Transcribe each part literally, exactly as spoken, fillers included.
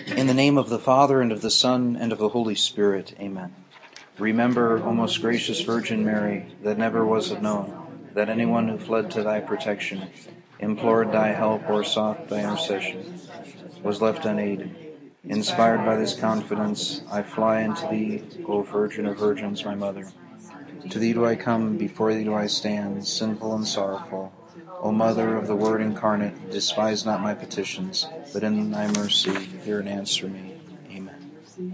In the name of the Father, and of the Son, and of the Holy Spirit, amen. Remember, O most gracious Virgin Mary, that never was it known that anyone who fled to thy protection, implored thy help, or sought thy intercession, was left unaided. Inspired by this confidence, I fly unto thee, O Virgin of Virgins, my Mother. To thee do I come, before thee do I stand, sinful and sorrowful. O Mother of the Word incarnate, despise not my petitions, but in thy mercy hear and answer me. Amen.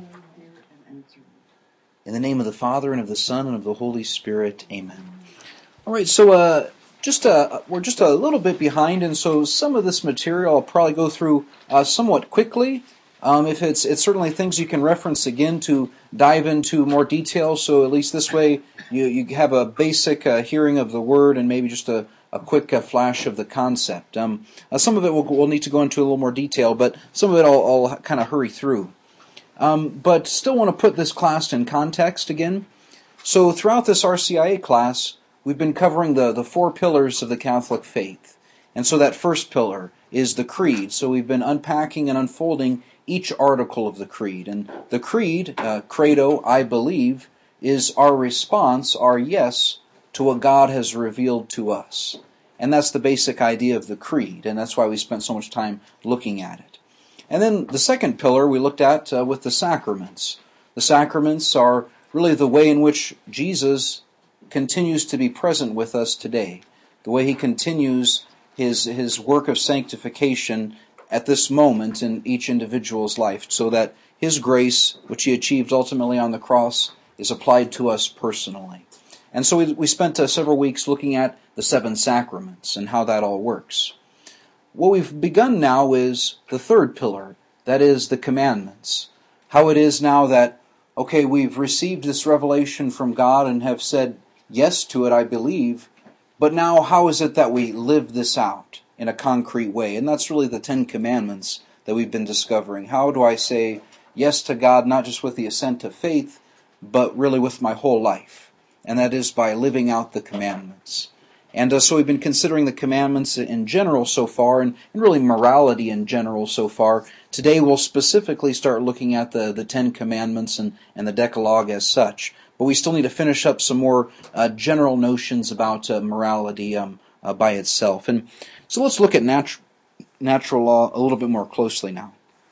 In the name of the Father, and of the Son, and of the Holy Spirit, amen. All right, so uh, just uh, we're just a little bit behind, and so some of this material I'll probably go through uh, somewhat quickly. Um, if it's it's certainly things you can reference again to dive into more detail, so at least this way you, you have a basic uh, hearing of the Word and maybe just a, a quick uh, flash of the concept. Um, uh, some of it we'll, we'll need to go into a little more detail, but some of it I'll, I'll kind of hurry through. Um, but still want to put this class in context again. So throughout this R C I A class, we've been covering the, the four pillars of the Catholic faith. And so that first pillar is the Creed. So we've been unpacking and unfolding each article of the Creed. And the Creed, uh, Credo, I believe, is our response, our yes, to what God has revealed to us. And that's the basic idea of the Creed, and that's why we spent so much time looking at it. And then the second pillar we looked at uh, with the sacraments. The sacraments are really the way in which Jesus continues to be present with us today, the way he continues his his work of sanctification at this moment in each individual's life, so that his grace, which he achieved ultimately on the cross, is applied to us personally. And so we, we spent uh, several weeks looking at the seven sacraments and how that all works. What we've begun now is the third pillar, that is the commandments. How it is now that, okay, we've received this revelation from God and have said yes to it, I believe, but now how is it that we live this out in a concrete way? And that's really the Ten Commandments that we've been discovering. How do I say yes to God, not just with the assent of faith, but really with my whole life? And that is by living out the commandments. And uh, so we've been considering the commandments in general so far, and, and really morality in general so far. Today we'll specifically start looking at the, the Ten Commandments and, and the Decalogue as such. But we still need to finish up some more uh, general notions about uh, morality um, uh, by itself. And so let's look at natu- natural law a little bit more closely now.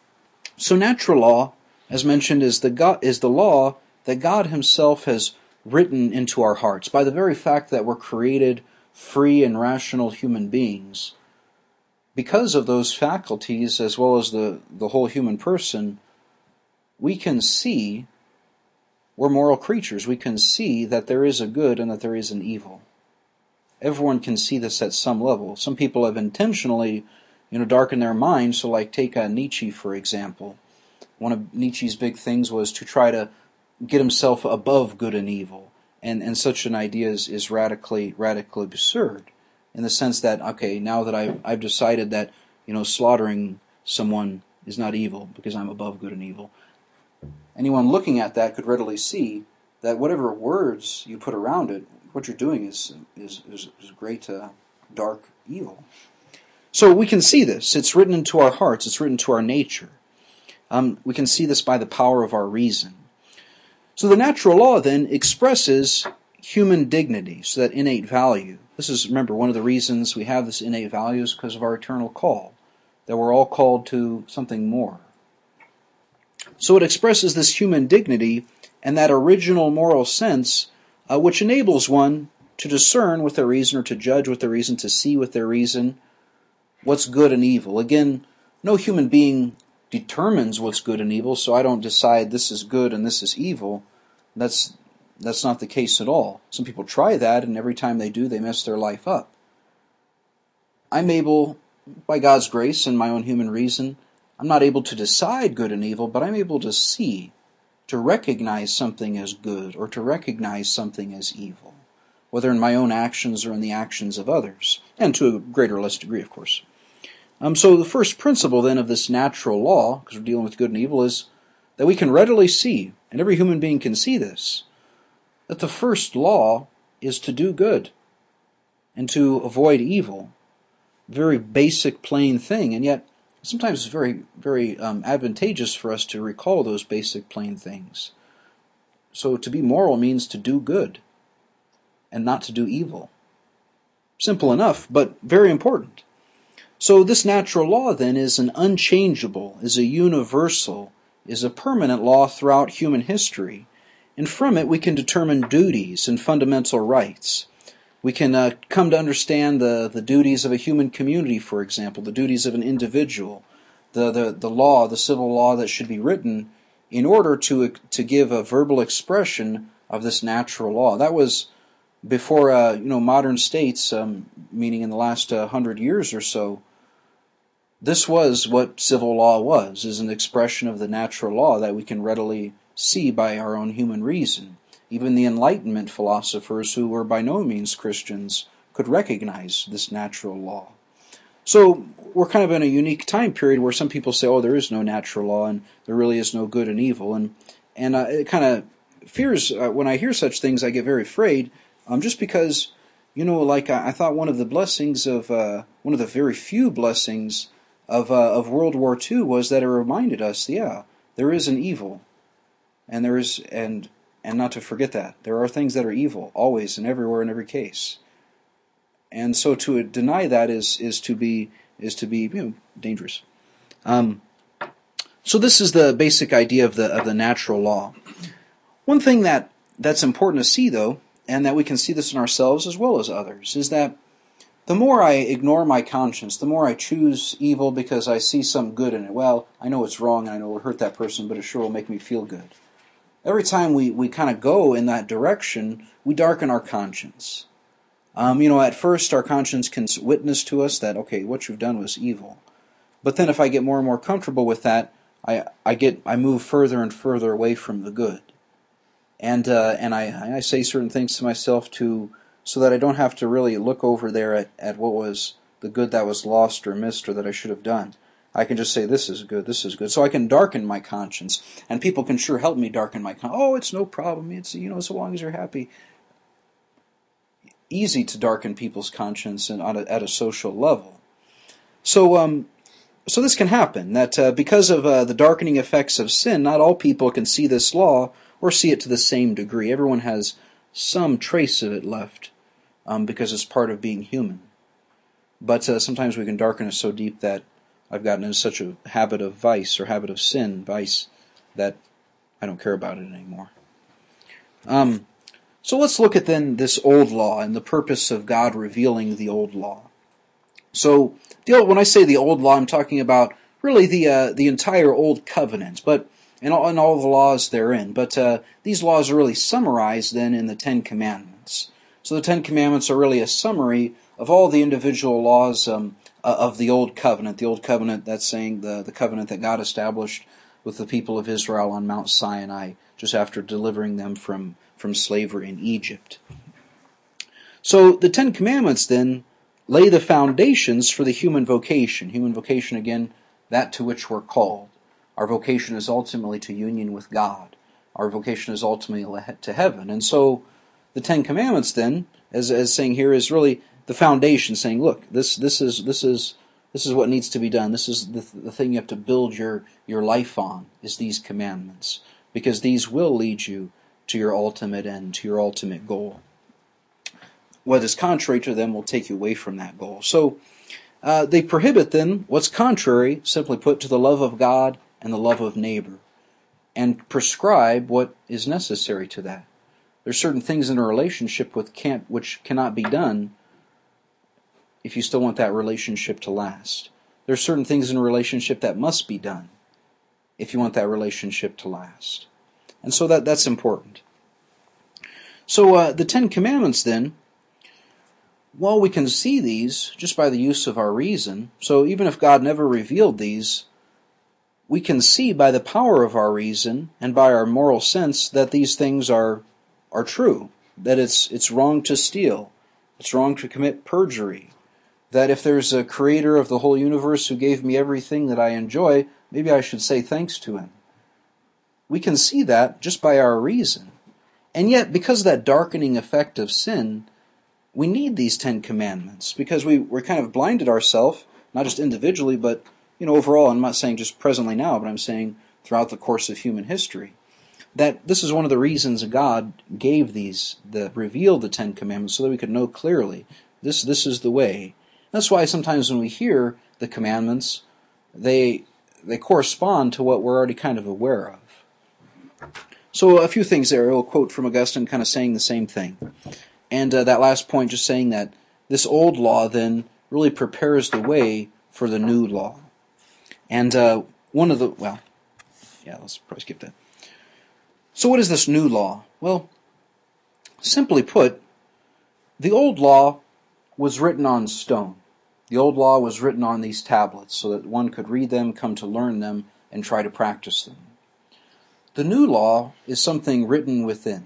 So natural law, as mentioned, is the God, is the law that God himself has written into our hearts. By the very fact that we're created free and rational human beings, because of those faculties as well as the, the whole human person, we can see we're moral creatures. We can see that there is a good and that there is an evil. Everyone can see this at some level. Some people have intentionally, you know, darkened their minds. So like take uh, Nietzsche, for example. One of Nietzsche's big things was to try to get himself above good and evil. And and such an idea is, is radically radically absurd, in the sense that, okay, now that I've I've decided that, you know, slaughtering someone is not evil because I'm above good and evil. Anyone looking at that could readily see that whatever words you put around it, what you're doing is is is, is great uh, dark evil. So we can see this. It's written into our hearts. It's written into our nature. Um, we can see this by the power of our reason. So the natural law then expresses human dignity, so that innate value. This is, remember, one of the reasons we have this innate value is because of our eternal call, that we're all called to something more. So it expresses this human dignity and that original moral sense, uh, which enables one to discern with their reason, or to judge with their reason, to see with their reason what's good and evil. Again, no human being determines what's good and evil, so I don't decide this is good and this is evil. That's that's not the case at all. Some people try that, and every time they do, they mess their life up. I'm able, by God's grace and my own human reason, I'm not able to decide good and evil, but I'm able to see, to recognize something as good or to recognize something as evil, whether in my own actions or in the actions of others, and to a greater or less degree, of course. Um, so the first principle then of this natural law, because we're dealing with good and evil, is that we can readily see, and every human being can see this, that the first law is to do good and to avoid evil. Very basic, plain thing, and yet sometimes it's very, very um, advantageous for us to recall those basic plain things. So to be moral means to do good and not to do evil. Simple enough, but very important. So this natural law then is an unchangeable, is a universal, is a permanent law throughout human history. And from it we can determine duties and fundamental rights. We can uh, come to understand the, the duties of a human community, for example, the duties of an individual, the, the, the law, the civil law that should be written in order to, to give a verbal expression of this natural law. That was before uh, you know modern states, um, meaning in the last uh, hundred years or so. This was what civil law was, is an expression of the natural law that we can readily see by our own human reason. Even the Enlightenment philosophers, who were by no means Christians, could recognize this natural law. So we're kind of in a unique time period where some people say, oh, there is no natural law and there really is no good and evil. And and uh, it kind of fears, uh, when I hear such things, I get very afraid, um, just because, you know, like I, I thought one of the blessings of, uh, one of the very few blessings of uh, of World War Two was that it reminded us, yeah, there is an evil. And there is, and and not to forget that, there are things that are evil, always and everywhere in every case. And so to deny that is is to be is to be you know dangerous. Um, so this is the basic idea of the of the natural law. One thing that that's important to see, though, and that we can see this in ourselves as well as others, is that the more I ignore my conscience, the more I choose evil because I see some good in it. Well, I know it's wrong and I know it will hurt that person, but it sure will make me feel good. Every time we, we kind of go in that direction, we darken our conscience. Um, you know, at first our conscience can witness to us that, okay, what you've done was evil. But then if I get more and more comfortable with that, I I get I move further and further away from the good. And uh, and I, I say certain things to myself to so that I don't have to really look over there at, at what was the good that was lost or missed or that I should have done. I can just say, this is good, this is good. So I can darken my conscience. And people can sure help me darken my conscience. Oh, it's no problem. It's, you know, so long as you're happy. Easy to darken people's conscience and on a, at a social level. So um, so this can happen, that uh, because of uh, the darkening effects of sin, not all people can see this law or see it to the same degree. Everyone has some trace of it left um, because it's part of being human. But uh, sometimes we can darken it so deep that I've gotten into such a habit of vice or habit of sin, vice, that I don't care about it anymore. Um, so let's look at then this old law and the purpose of God revealing the old law. So the old, when I say the old law, I'm talking about really the uh, the entire old covenant, but and all, and all the laws therein. But uh, these laws are really summarized then in the Ten Commandments. So the Ten Commandments are really a summary of all the individual laws um, of the Old Covenant. The Old Covenant, that's saying the, the covenant that God established with the people of Israel on Mount Sinai, just after delivering them from, from slavery in Egypt. So the Ten Commandments then lay the foundations for the human vocation. Human vocation, again, that to which we're called. Our vocation is ultimately to union with God. Our vocation is ultimately to heaven. And so the Ten Commandments then, as as saying here, is really the foundation, saying, look, this this is this is this is what needs to be done. This is the, the thing you have to build your, your life on, is these commandments. Because these will lead you to your ultimate end, to your ultimate goal. What is contrary to them will take you away from that goal. So uh, they prohibit then what's contrary, simply put, to the love of God and the love of neighbor, and prescribe what is necessary to that. There's certain things in a relationship with can't, which cannot be done if you still want that relationship to last. There's certain things in a relationship that must be done if you want that relationship to last. And so that that's important. So uh, the Ten Commandments then, well, we can see these just by the use of our reason. So even if God never revealed these, we can see by the power of our reason and by our moral sense that these things are are true. That it's it's wrong to steal. It's wrong to commit perjury. That if there's a creator of the whole universe who gave me everything that I enjoy, maybe I should say thanks to him. We can see that just by our reason. And yet, because of that darkening effect of sin, we need these Ten Commandments, because we, we're kind of blinded ourselves, not just individually, but you you know, overall, I'm not saying just presently now, but I'm saying throughout the course of human history, that this is one of the reasons God gave these, the revealed the Ten Commandments, so that we could know clearly this this is the way. That's why sometimes when we hear the commandments, they they correspond to what we're already kind of aware of. So a few things there. I'll quote from Augustine, kind of saying the same thing, and uh, that last point, just saying that this old law then really prepares the way for the new law. And uh, one of the well, yeah, let's probably skip that. So what is this new law? Well, simply put, the old law was written on stone. The old law was written on these tablets so that one could read them, come to learn them, and try to practice them. The new law is something written within.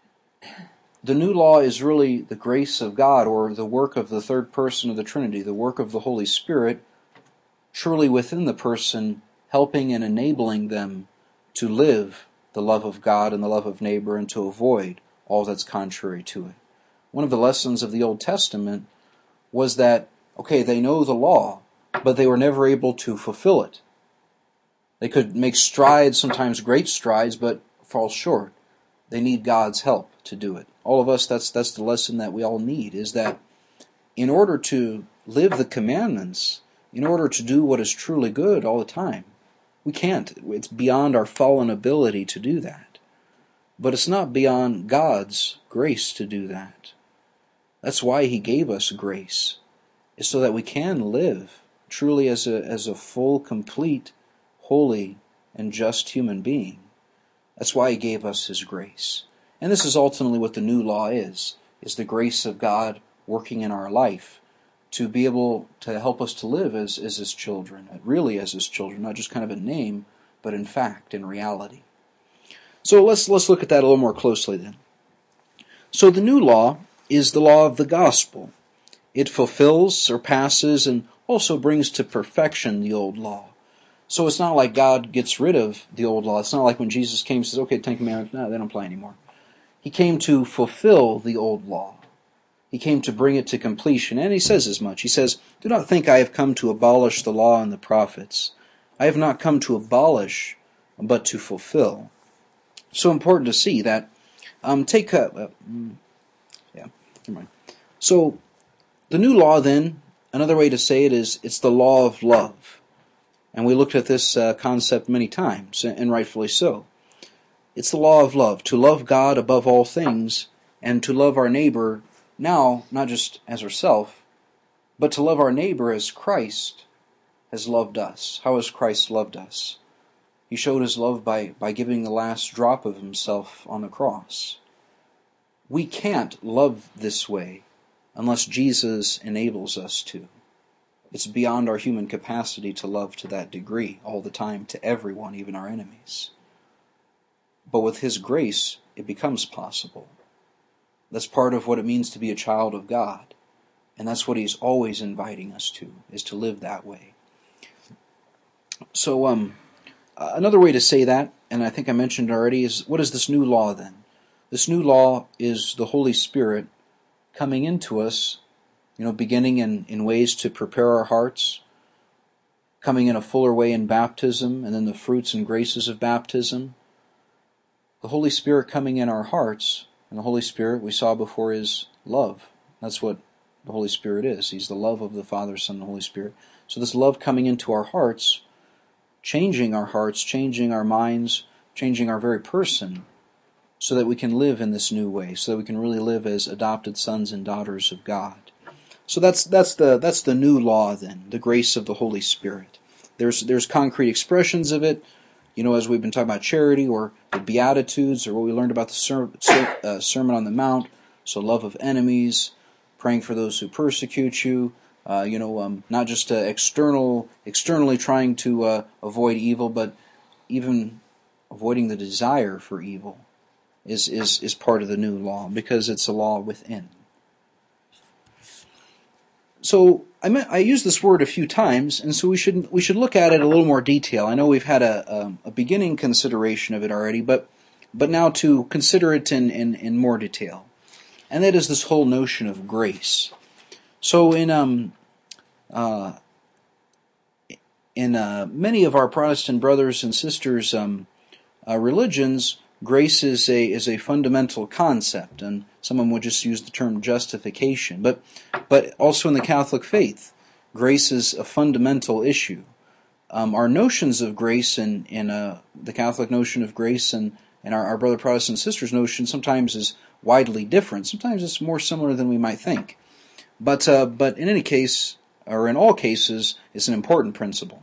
The new law is really the grace of God, or the work of the third person of the Trinity, the work of the Holy Spirit, truly within the person, helping and enabling them to live the love of God and the love of neighbor, and to avoid all that's contrary to it. One of the lessons of the Old Testament was that, okay, they know the law, but they were never able to fulfill it. They could make strides, sometimes great strides, but fall short. They need God's help to do it. All of us, that's that's the lesson that we all need, is that in order to live the commandments, in order to do what is truly good all the time, we can't. It's beyond our fallen ability to do that. But it's not beyond God's grace to do that. That's why He gave us grace, is so that we can live truly as a as a full, complete, holy, and just human being. That's why He gave us His grace. And this is ultimately what the new law is, is the grace of God working in our life to be able to help us to live as, as His children, really as His children, not just kind of a name, but in fact, in reality. So let's let's look at that a little more closely then. So the new law is the law of the gospel. It fulfills, surpasses, and also brings to perfection the old law. So it's not like God gets rid of the old law. It's not like when Jesus came and says, okay, Ten Commandments, no, they don't apply anymore. He came to fulfill the old law. He came to bring it to completion, and He says as much. He says, do not think I have come to abolish the law and the prophets. I have not come to abolish, but to fulfill. So important to see that. Um, take uh, uh, yeah, never mind. So the new law, then, another way to say it is, it's the law of love. And we looked at this uh, concept many times, and rightfully so. It's the law of love, to love God above all things, and to love our neighbor, now, not just as ourselves, but to love our neighbor as Christ has loved us. How has Christ loved us? He showed His love by, by giving the last drop of Himself on the cross. We can't love this way unless Jesus enables us to. It's beyond our human capacity to love to that degree all the time to everyone, even our enemies. But with His grace, it becomes possible. That's part of what it means to be a child of God. And that's what He's always inviting us to, is to live that way. So, um, another way to say that, and I think I mentioned already, is what is this new law then? This new law is the Holy Spirit coming into us, you know, beginning in, in ways to prepare our hearts, coming in a fuller way in baptism, and then the fruits and graces of baptism. The Holy Spirit coming in our hearts, and the Holy Spirit we saw before is love. That's what the Holy Spirit is. He's the love of the Father, Son, and Holy Spirit. So this love coming into our hearts, changing our hearts, changing our minds, changing our very person, so that we can live in this new way, so that we can really live as adopted sons and daughters of God. So that's that's the that's the new law then, the grace of the Holy Spirit. There's there's concrete expressions of it, you know, as we've been talking about charity or the Beatitudes or what we learned about the ser- ser- uh, Sermon on the Mount. So love of enemies, praying for those who persecute you, uh, you know, um, not just uh, external externally trying to uh, avoid evil, but even avoiding the desire for evil is is is part of the new law because it's a law within. So I meant, I used this word a few times, and so we should we should look at it in a little more detail. I know we've had a a, a beginning consideration of it already, but but now to consider it in, in, in more detail, and that is this whole notion of grace. So in um uh in uh, many of our Protestant brothers and sisters' um, uh, religions, grace is a is a fundamental concept, and some of them would just use the term justification. But but also in the Catholic faith, grace is a fundamental issue. Um, our notions of grace and in, in, uh, the Catholic notion of grace and, and our, our brother Protestant sisters' notion sometimes is widely different. Sometimes it's more similar than we might think. But uh, but in any case, or in all cases, it's an important principle,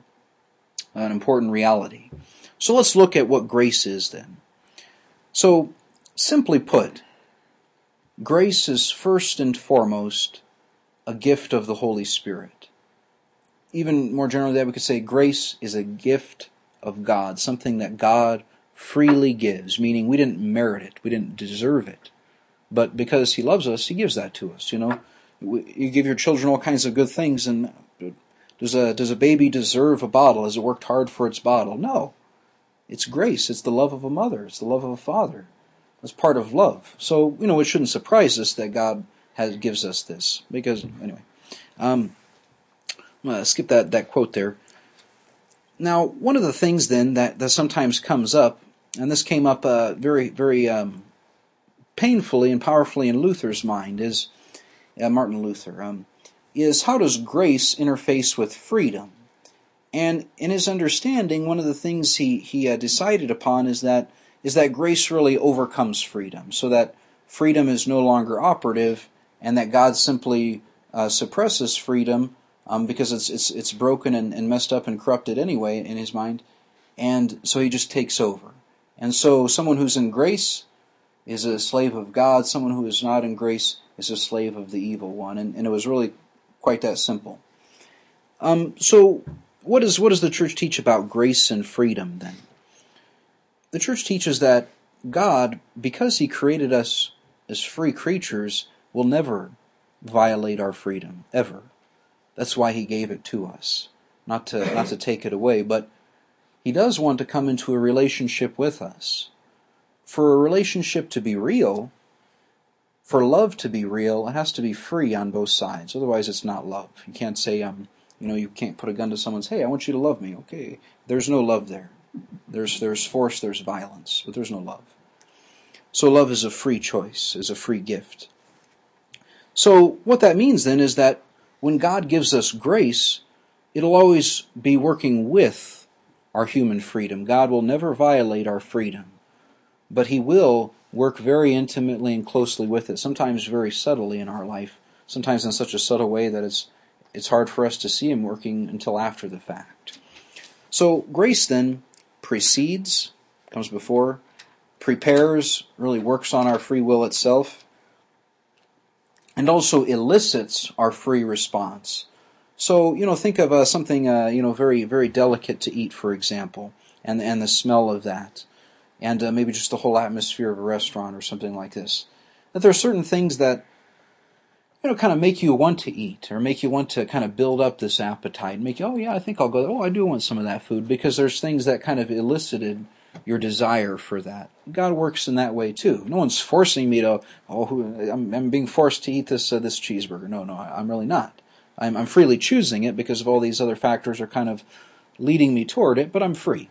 an important reality. So let's look at what grace is then. So, simply put, grace is first and foremost a gift of the Holy Spirit. Even more generally, that we could say grace is a gift of God, something that God freely gives, meaning we didn't merit it, we didn't deserve it. But because He loves us, He gives that to us. You know, you give your children all kinds of good things, and does a does a baby deserve a bottle? Has it worked hard for its bottle? No. It's grace. It's the love of a mother. It's the love of a father. That's part of love. So, you know, it shouldn't surprise us that God has gives us this. Because, anyway, um, I'm going to skip that, that quote there. Now, one of the things then that, that sometimes comes up, and this came up uh, very, very um, painfully and powerfully in Luther's mind, is uh, Martin Luther, um, is how does grace interface with freedom? And in his understanding, one of the things he, he uh, decided upon is that is that grace really overcomes freedom, so that freedom is no longer operative, and that God simply uh, suppresses freedom um, because it's it's it's broken and, and messed up and corrupted anyway in his mind, and so He just takes over. And so someone who's in grace is a slave of God, someone who is not in grace is a slave of the evil one, and, and it was really quite that simple. Um, so. What, is, what does the church teach about grace and freedom then? The church teaches that God, because He created us as free creatures, will never violate our freedom, ever. That's why He gave it to us, not to, not to take it away, but He does want to come into a relationship with us. For a relationship to be real, for love to be real, it has to be free on both sides. Otherwise it's not love. You can't say, um, You know, you can't put a gun to someone's, hey, I want you to love me. Okay, there's no love there. There's there's force, there's violence, but there's no love. So love is a free choice, is a free gift. So what that means then is that when God gives us grace, it'll always be working with our human freedom. God will never violate our freedom, but He will work very intimately and closely with it, sometimes very subtly in our life, sometimes in such a subtle way that it's It's hard for us to see Him working until after the fact. So grace then precedes, comes before, prepares, really works on our free will itself, and also elicits our free response. So, you know, think of uh, something, uh, you know, very, very delicate to eat, for example, and, and the smell of that, and uh, maybe just the whole atmosphere of a restaurant or something like this. That there are certain things that you know, kind of make you want to eat, or make you want to kind of build up this appetite, and make you, oh yeah, I think I'll go, oh, I do want some of that food, because there's things that kind of elicited your desire for that. God works in that way too. No one's forcing me to, oh, I'm, I'm being forced to eat this uh, this cheeseburger. No, no, I'm really not. I'm, I'm freely choosing it because of all these other factors are kind of leading me toward it, but I'm free.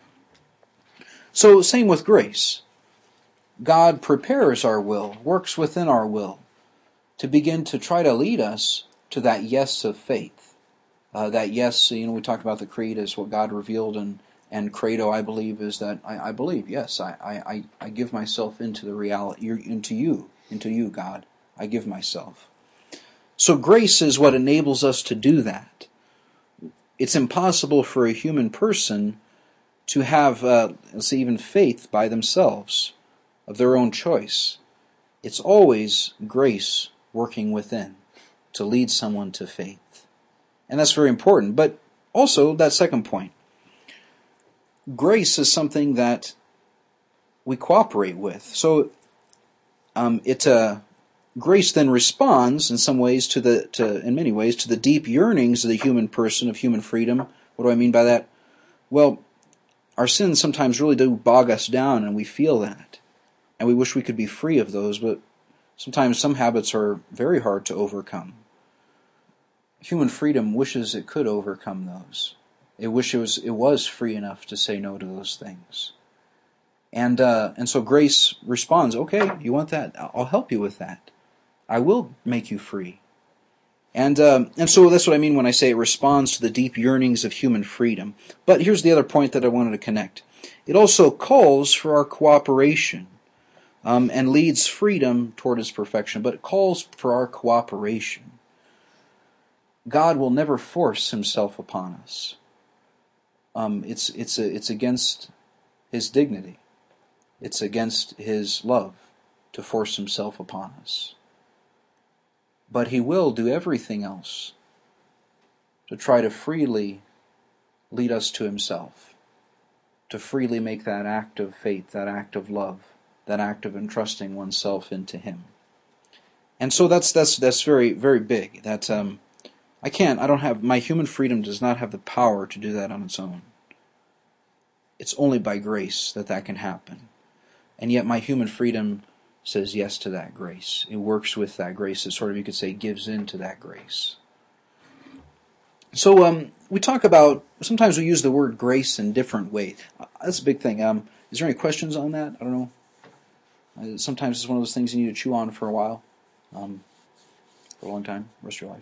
So, same with grace. God prepares our will, works within our will, to begin to try to lead us to that yes of faith. Uh, that yes, you know, we talked about the creed as what God revealed, and, and credo, I believe, is that I, I believe, yes, I, I, I give myself into the reality, into you, into you, God. I give myself. So grace is what enables us to do that. It's impossible for a human person to have, uh, let's say, even faith by themselves, of their own choice. It's always grace working within to lead someone to faith. And that's very important. But also, that second point, grace is something that we cooperate with. So um, it uh, grace then responds in some ways to the, to, in many ways, to the deep yearnings of the human person, of human freedom. What do I mean by that? Well, our sins sometimes really do bog us down, and we feel that. And we wish we could be free of those, but sometimes some habits are very hard to overcome. Human freedom wishes it could overcome those. It wish it was it was free enough to say no to those things. And uh, and so grace responds, okay, you want that? I'll help you with that. I will make you free. And um, and so that's what I mean when I say it responds to the deep yearnings of human freedom. But here's the other point that I wanted to connect. It also calls for our cooperation um, and leads freedom toward its perfection, but it calls for our cooperation. God will never force himself upon us. Um, it's it's a, it's against his dignity. It's against his love to force himself upon us. But he will do everything else to try to freely lead us to himself, to freely make that act of faith, that act of love, that act of entrusting oneself into him. And so that's that's that's very very big. That um, I can't. I don't have my human freedom does not have the power to do that on its own. It's only by grace that that can happen. And yet my human freedom says yes to that grace. It works with that grace. It sort of, you could say, gives in to that grace. So um, we talk about, sometimes we use the word grace in different ways. Uh, that's a big thing. Um, is there any questions on that? I don't know. Uh, sometimes it's one of those things you need to chew on for a while. Um, for a long time, rest of your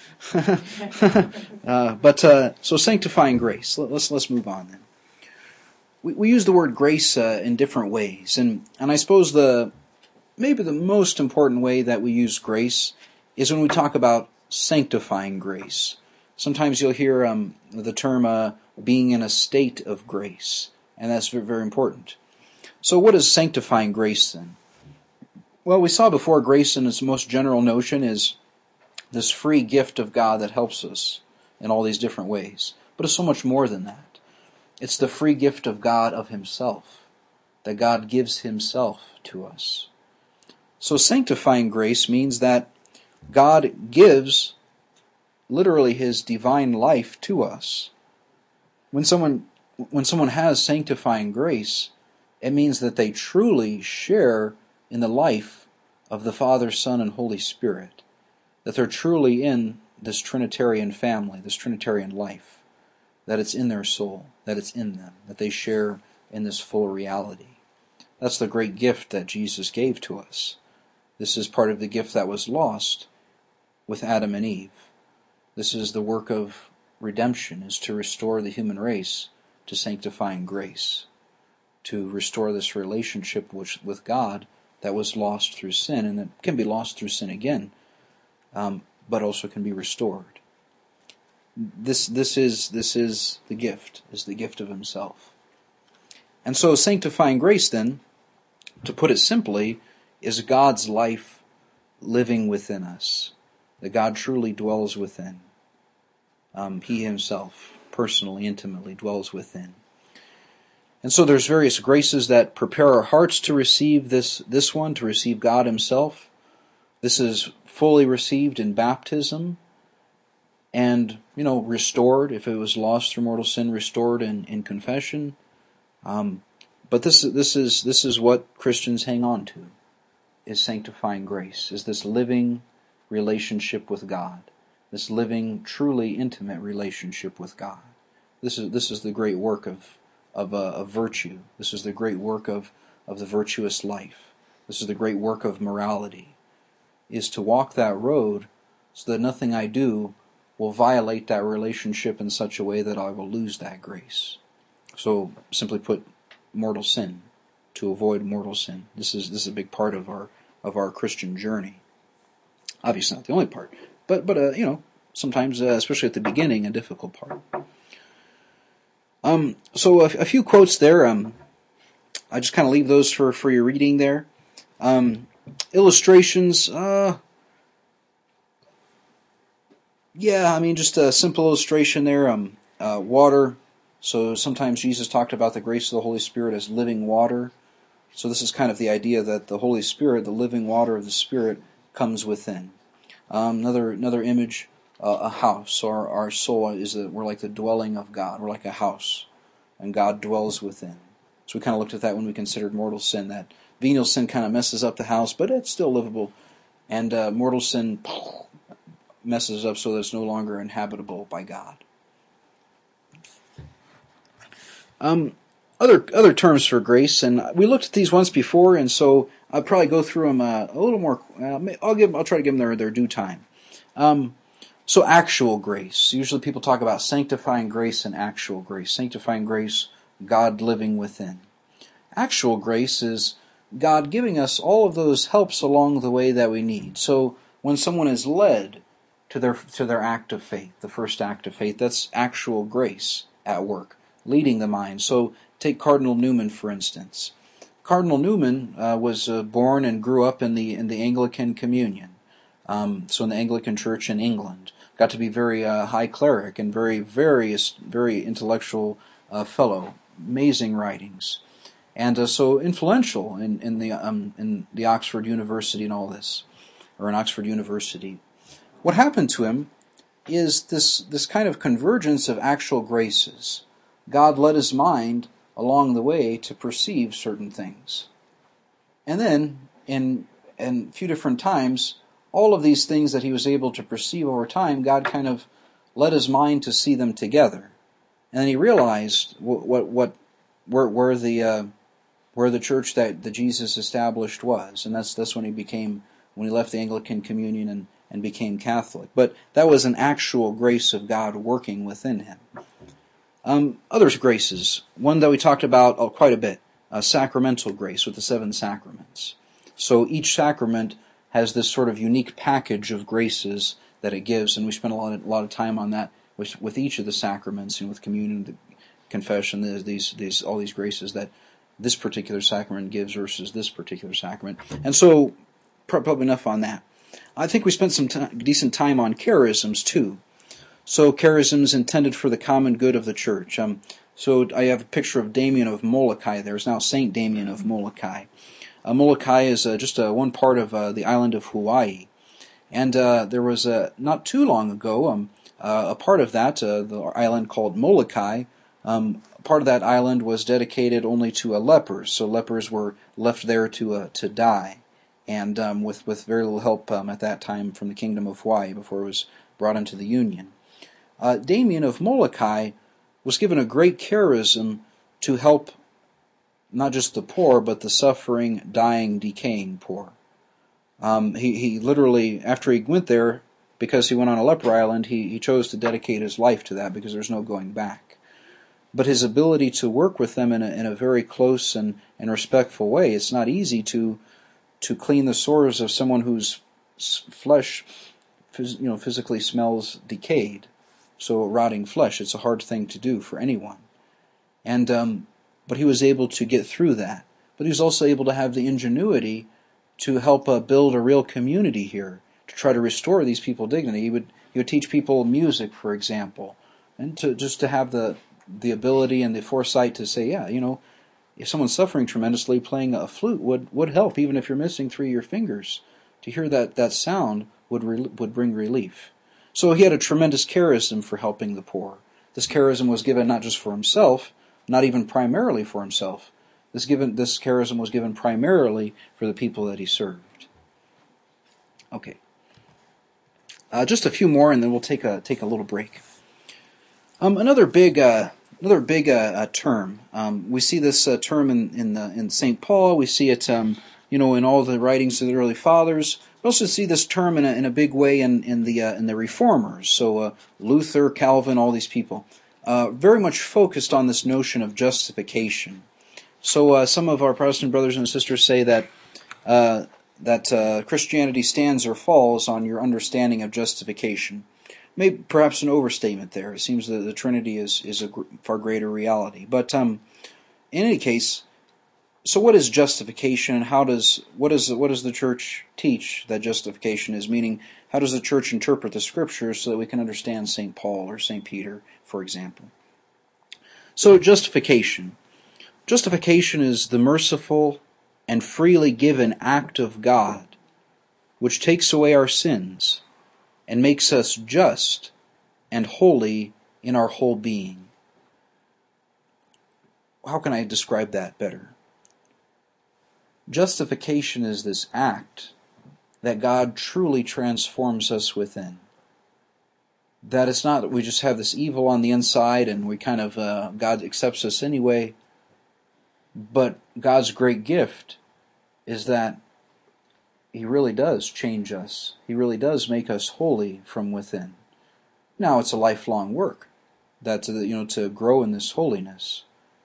life. uh, but, uh, so sanctifying grace. Let, let's, let's move on then. We, we use the word grace uh, in different ways. And, and I suppose the maybe the most important way that we use grace is when we talk about sanctifying grace. Sometimes you'll hear um, the term uh, being in a state of grace, and that's very, very important. So what is sanctifying grace then? Well, we saw before grace in its most general notion is this free gift of God that helps us in all these different ways. But it's so much more than that. It's the free gift of God of himself, that God gives himself to us. So sanctifying grace means that God gives literally his divine life to us. When someone when someone has sanctifying grace, it means that they truly share in the life of the Father, Son, and Holy Spirit. That they're truly in this Trinitarian family, this Trinitarian life. That it's in their soul, that it's in them, that they share in this full reality. That's the great gift that Jesus gave to us. This is part of the gift that was lost with Adam and Eve. This is the work of redemption, is to restore the human race to sanctifying grace, to restore this relationship which, with God that was lost through sin, and it can be lost through sin again, um, but also can be restored. This this is this is the gift, is the gift of himself. And so sanctifying grace then, to put it simply, is God's life living within us, that God truly dwells within. Um, he himself, personally, intimately dwells within. And so there's various graces that prepare our hearts to receive this, this one, to receive God himself. This is fully received in baptism and, you know, restored, if it was lost through mortal sin, restored in, in confession. Um, but this, this is this is what Christians hang on to, is sanctifying grace, is this living relationship with God, this living, truly intimate relationship with God. This is this is the great work of of, uh, of virtue. This is the great work of, of the virtuous life. This is the great work of morality, is to walk that road so that nothing I do will violate that relationship in such a way that I will lose that grace. So, simply put, mortal sin, to avoid mortal sin. This is this is a big part of our of our Christian journey. Obviously, not the only part, but but uh, you know, sometimes, uh, especially at the beginning, a difficult part. Um, so a, a few quotes there. Um, I just kind of leave those for for your reading there. Um, illustrations. Uh, yeah, I mean, just a simple illustration there. Um, uh, water. So sometimes Jesus talked about the grace of the Holy Spirit as living water. So this is kind of the idea that the Holy Spirit, the living water of the Spirit, comes within. Um, another another image, uh, a house. Our our soul is that we're like the dwelling of God. We're like a house, and God dwells within. So we kind of looked at that when we considered mortal sin. That venial sin kind of messes up the house, but it's still livable. And uh, mortal sin messes up so that it's no longer inhabitable by God. Um, other other terms for grace, and we looked at these once before, and so I'll probably go through them uh, a little more. Uh, I'll give I'll try to give them their, their due time. Um, so actual grace. Usually people talk about sanctifying grace and actual grace. Sanctifying grace, God living within. Actual grace is God giving us all of those helps along the way that we need. So when someone is led to their to their act of faith, the first act of faith, that's actual grace at work, leading the mind. So take Cardinal Newman, for instance. Cardinal Newman uh, was uh, born and grew up in the in the Anglican Communion, um, so in the Anglican Church in England. Got to be very uh, high cleric and very very very intellectual uh, fellow. Amazing writings, and uh, so influential in in the um, in the Oxford University and all this, or in Oxford University. What happened to him is this this kind of convergence of actual graces. God led his mind along the way to perceive certain things. And then, in, in a few different times, all of these things that he was able to perceive over time, God kind of led his mind to see them together. And then he realized what what, what where, where the uh, where the church that, that Jesus established was. And that's that's when he became when he left the Anglican Communion and, and became Catholic. But that was an actual grace of God working within him. Um, other graces, one that we talked about oh, quite a bit, uh, sacramental grace with the seven sacraments. So each sacrament has this sort of unique package of graces that it gives, and we spent a lot of, a lot of time on that with, with each of the sacraments, and with communion, the confession, the, these these all these graces that this particular sacrament gives versus this particular sacrament. And so, probably enough on that. I think we spent some t- decent time on charisms too. So charisms intended for the common good of the church. Um, so I have a picture of Damien of Molokai. There's now Saint Damien of Molokai. Uh, Molokai is uh, just uh, one part of uh, the island of Hawaii. And uh, there was, uh, not too long ago, um, uh, a part of that, uh, the island called Molokai, um, part of that island was dedicated only to uh, lepers. So lepers were left there to uh, to die. And um, with, with very little help um, at that time from the Kingdom of Hawaii before it was brought into the Union. Uh, Damien of Molokai was given a great charism to help not just the poor, but the suffering, dying, decaying poor. Um, he, he literally, after he went there, because he went on a leper island, he, he chose to dedicate his life to that because there's no going back. But his ability to work with them in a, in a very close and, and respectful way, it's not easy to to clean the sores of someone whose flesh phys, you know, physically smells decayed. So rotting flesh, it's a hard thing to do for anyone. And um, but he was able to get through that. But he was also able to have the ingenuity to help uh, build a real community here, to try to restore these people dignity. He would he would teach people music, for example, and to just to have the the ability and the foresight to say, yeah, you know, if someone's suffering tremendously, playing a flute would, would help, even if you're missing three of your fingers. To hear that, that sound would re- would bring relief. So he had a tremendous charism for helping the poor. This charism was given not just for himself, not even primarily for himself. This given this charism was given primarily for the people that he served. Okay. Uh, just a few more, and then we'll take a take a little break. Um, another big uh, another big uh, uh, term. Um, we see this uh, term in in, the, in Saint Paul. We see it, um, you know, in all the writings of the early fathers. We also see this term in a, in a big way in in the uh, in the Reformers. So uh, Luther, Calvin, all these people, uh, very much focused on this notion of justification. So uh, some of our Protestant brothers and sisters say that uh, that uh, Christianity stands or falls on your understanding of justification. Maybe perhaps an overstatement there. It seems that the Trinity is is a far greater reality. But um, in any case. So what is justification, and how does what is what does the church teach that justification is? Meaning, how does the church interpret the scriptures so that we can understand Saint Paul or Saint Peter, for example? So justification. Justification is the merciful and freely given act of God, which takes away our sins and makes us just and holy in our whole being. How can I describe that better? Justification is this act that God truly transforms us within. that it's not that we just have this evil on the inside and we kind of, uh, God accepts us anyway, but God's great gift is that He really does change us. He really does make us holy from within. Now, it's a lifelong work, that, you know, to grow in this holiness.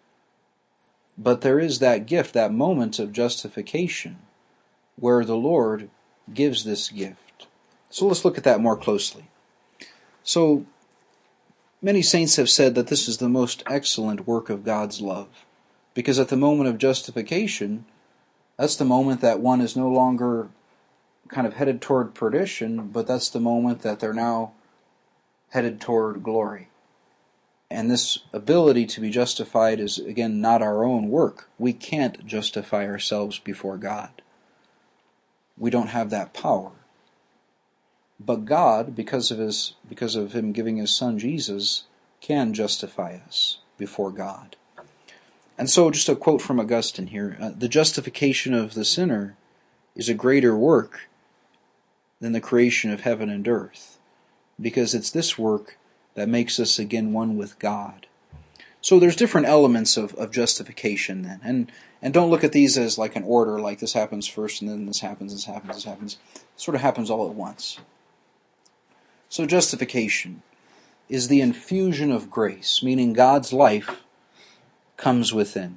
But there is that gift, that moment of justification, where the Lord gives this gift. So let's look at that more closely. So, many saints have said that this is the most excellent work of God's love, because at the moment of justification, that's the moment that one is no longer kind of headed toward perdition, but that's the moment that they're now headed toward glory. And this ability to be justified is, again, not our own work. We can't justify ourselves before God. We don't have that power. But God, because of his, because of Him giving His Son Jesus, can justify us before God. And so, just a quote from Augustine here, uh, the justification of the sinner is a greater work than the creation of heaven and earth, because it's this work that makes us again one with God. So there's different elements of, of justification then. And and don't look at these as like an order, like this happens first and then this happens, this happens, this happens. It sort of happens all at once. So justification is the infusion of grace, meaning God's life comes within.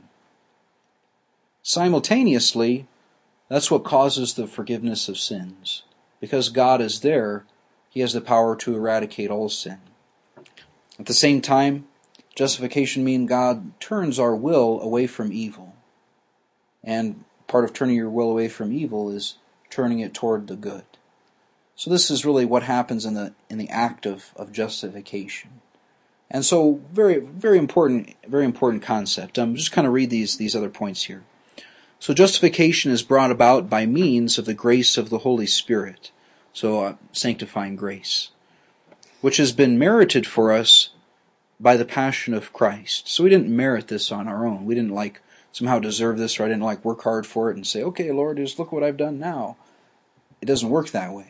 Simultaneously, that's what causes the forgiveness of sins. Because God is there, He has the power to eradicate all sin. At the same time, justification means God turns our will away from evil. And part of turning your will away from evil is turning it toward the good. So this is really what happens in the in the act of, of justification. And so very very important very important concept. I'm um, just kind of read these these other points here. So justification is brought about by means of the grace of the Holy Spirit. So uh, sanctifying grace, which has been merited for us by the passion of Christ. So we didn't merit this on our own. We didn't like somehow deserve this, or I didn't like work hard for it and say, okay, Lord, just look what I've done now. It doesn't work that way.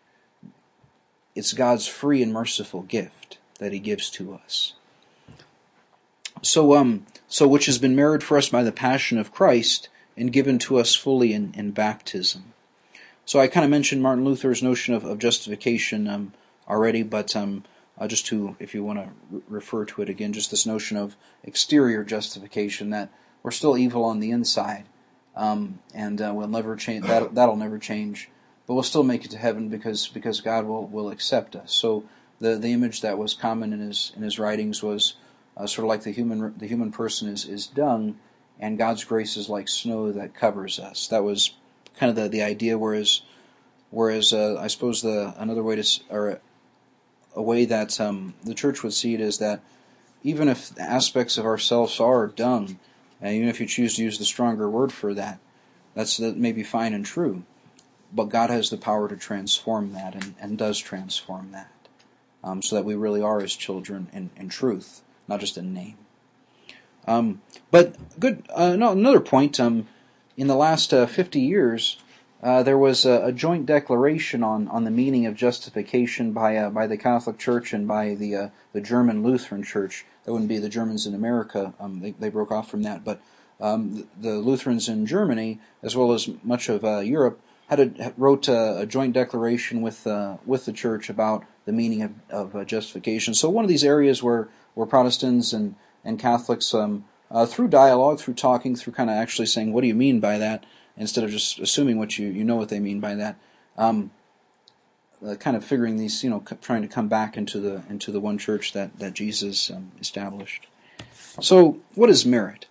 It's God's free and merciful gift that He gives to us. So, um, so which has been merited for us by the passion of Christ and given to us fully in, in baptism. So I kind of mentioned Martin Luther's notion of, of justification um, already, but um, uh, just to, if you want to re- refer to it again, just this notion of exterior justification, that we're still evil on the inside, um, and uh, we'll never change. That that'll never change, but we'll still make it to heaven because because God will, will accept us. So the the image that was common in his in his writings was uh, sort of like the human the human person is is dung, and God's grace is like snow that covers us. That was kind of the, the idea, whereas whereas uh, I suppose the another way to or a way that um, the church would see it is that even if aspects of ourselves are dung, and even if you choose to use the stronger word for that, that's that may be fine and true, but God has the power to transform that, and, and does transform that, um, so that we really are His children in, in truth, not just in name. Um, but good. Uh, no, another point. Um, In the last uh, fifty years, uh, there was a, a joint declaration on, on the meaning of justification by uh, by the Catholic Church and by the uh, the German Lutheran Church. That wouldn't be the Germans in America; um, they they broke off from that. But um, the, the Lutherans in Germany, as well as much of uh, Europe, had a, wrote a, a joint declaration with uh, with the Church about the meaning of, of uh, justification. So one of these areas where where Protestants and and Catholics um, Uh, through dialogue, through talking, through kind of actually saying, what do you mean by that, instead of just assuming what you, you know what they mean by that, um, uh, kind of figuring these, you know, c- trying to come back into the into the one church that, that Jesus um, established. So, what is merit?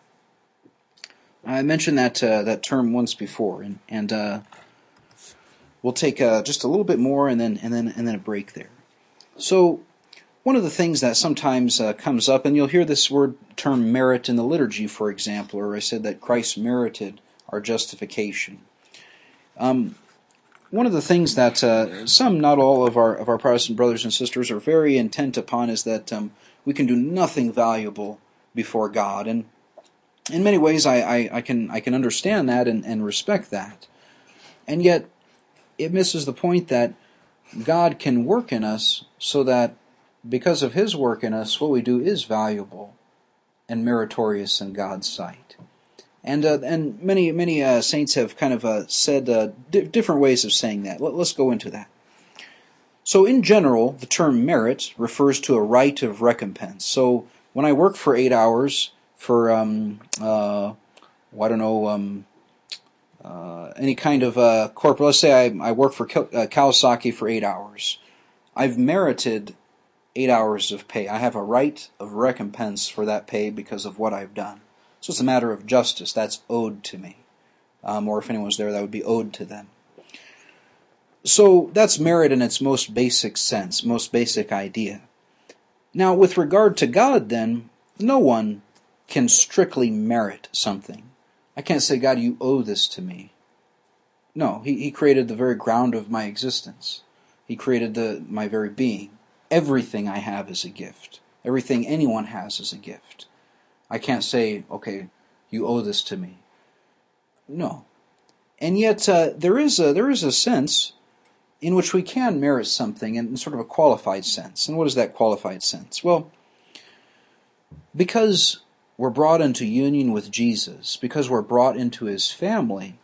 I mentioned that uh, that term once before, and, and uh, we'll take uh, just a little bit more, and then and then and then a break there. So, one of the things that sometimes uh, comes up, and you'll hear this word term merit in the liturgy, for example, or I said that Christ merited our justification. Um, one of the things that uh, some, not all of our of our Protestant brothers and sisters are very intent upon is that um, we can do nothing valuable before God, and in many ways I, I, I can I can understand that and, and respect that, and yet it misses the point that God can work in us so that because of His work in us, what we do is valuable and meritorious in God's sight. And uh, and many many uh, saints have kind of uh, said uh, di- different ways of saying that. Let, let's go into that. So in general, the term merit refers to a right of recompense. So when I work for eight hours for, um, uh, well, I don't know, um, uh, any kind of uh, corporate, let's say I, I work for Kawasaki for eight hours. I've merited eight hours of pay. I have a right of recompense for that pay because of what I've done. So it's a matter of justice. That's owed to me. Um, or if anyone's there, that would be owed to them. So that's merit in its most basic sense, most basic idea. Now, with regard to God, then, no one can strictly merit something. I can't say, God, you owe this to me. No, He, he created the very ground of my existence. He created the, my very being. Everything I have is a gift. Everything anyone has is a gift. I can't say, okay, you owe this to me. No. And yet, uh, there is a, there is a sense in which we can merit something in sort of a qualified sense. And what is that qualified sense? Well, because we're brought into union with Jesus, because we're brought into His family,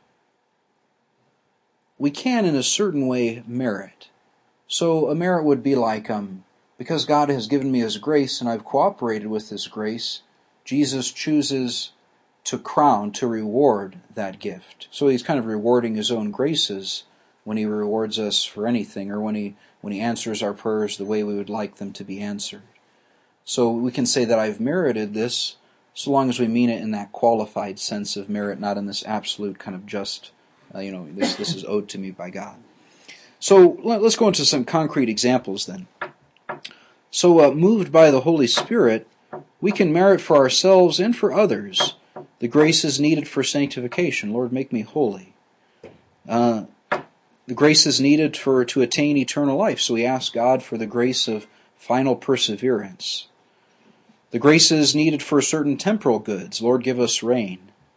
we can in a certain way merit. So a merit would be like, um, because God has given me His grace and I've cooperated with His grace, Jesus chooses to crown, to reward that gift. So He's kind of rewarding His own graces when He rewards us for anything, or when He when He answers our prayers the way we would like them to be answered. So we can say that I've merited this, so long as we mean it in that qualified sense of merit, not in this absolute kind of just, uh, you know, this this is owed to me by God. So let's go into some concrete examples then. So uh, moved by the Holy Spirit, we can merit for ourselves and for others the graces needed for sanctification. Lord, make me holy. Uh, The grace is needed for to attain eternal life, so we ask God for the grace of final perseverance. The grace is needed for certain temporal goods. Lord, give us rain.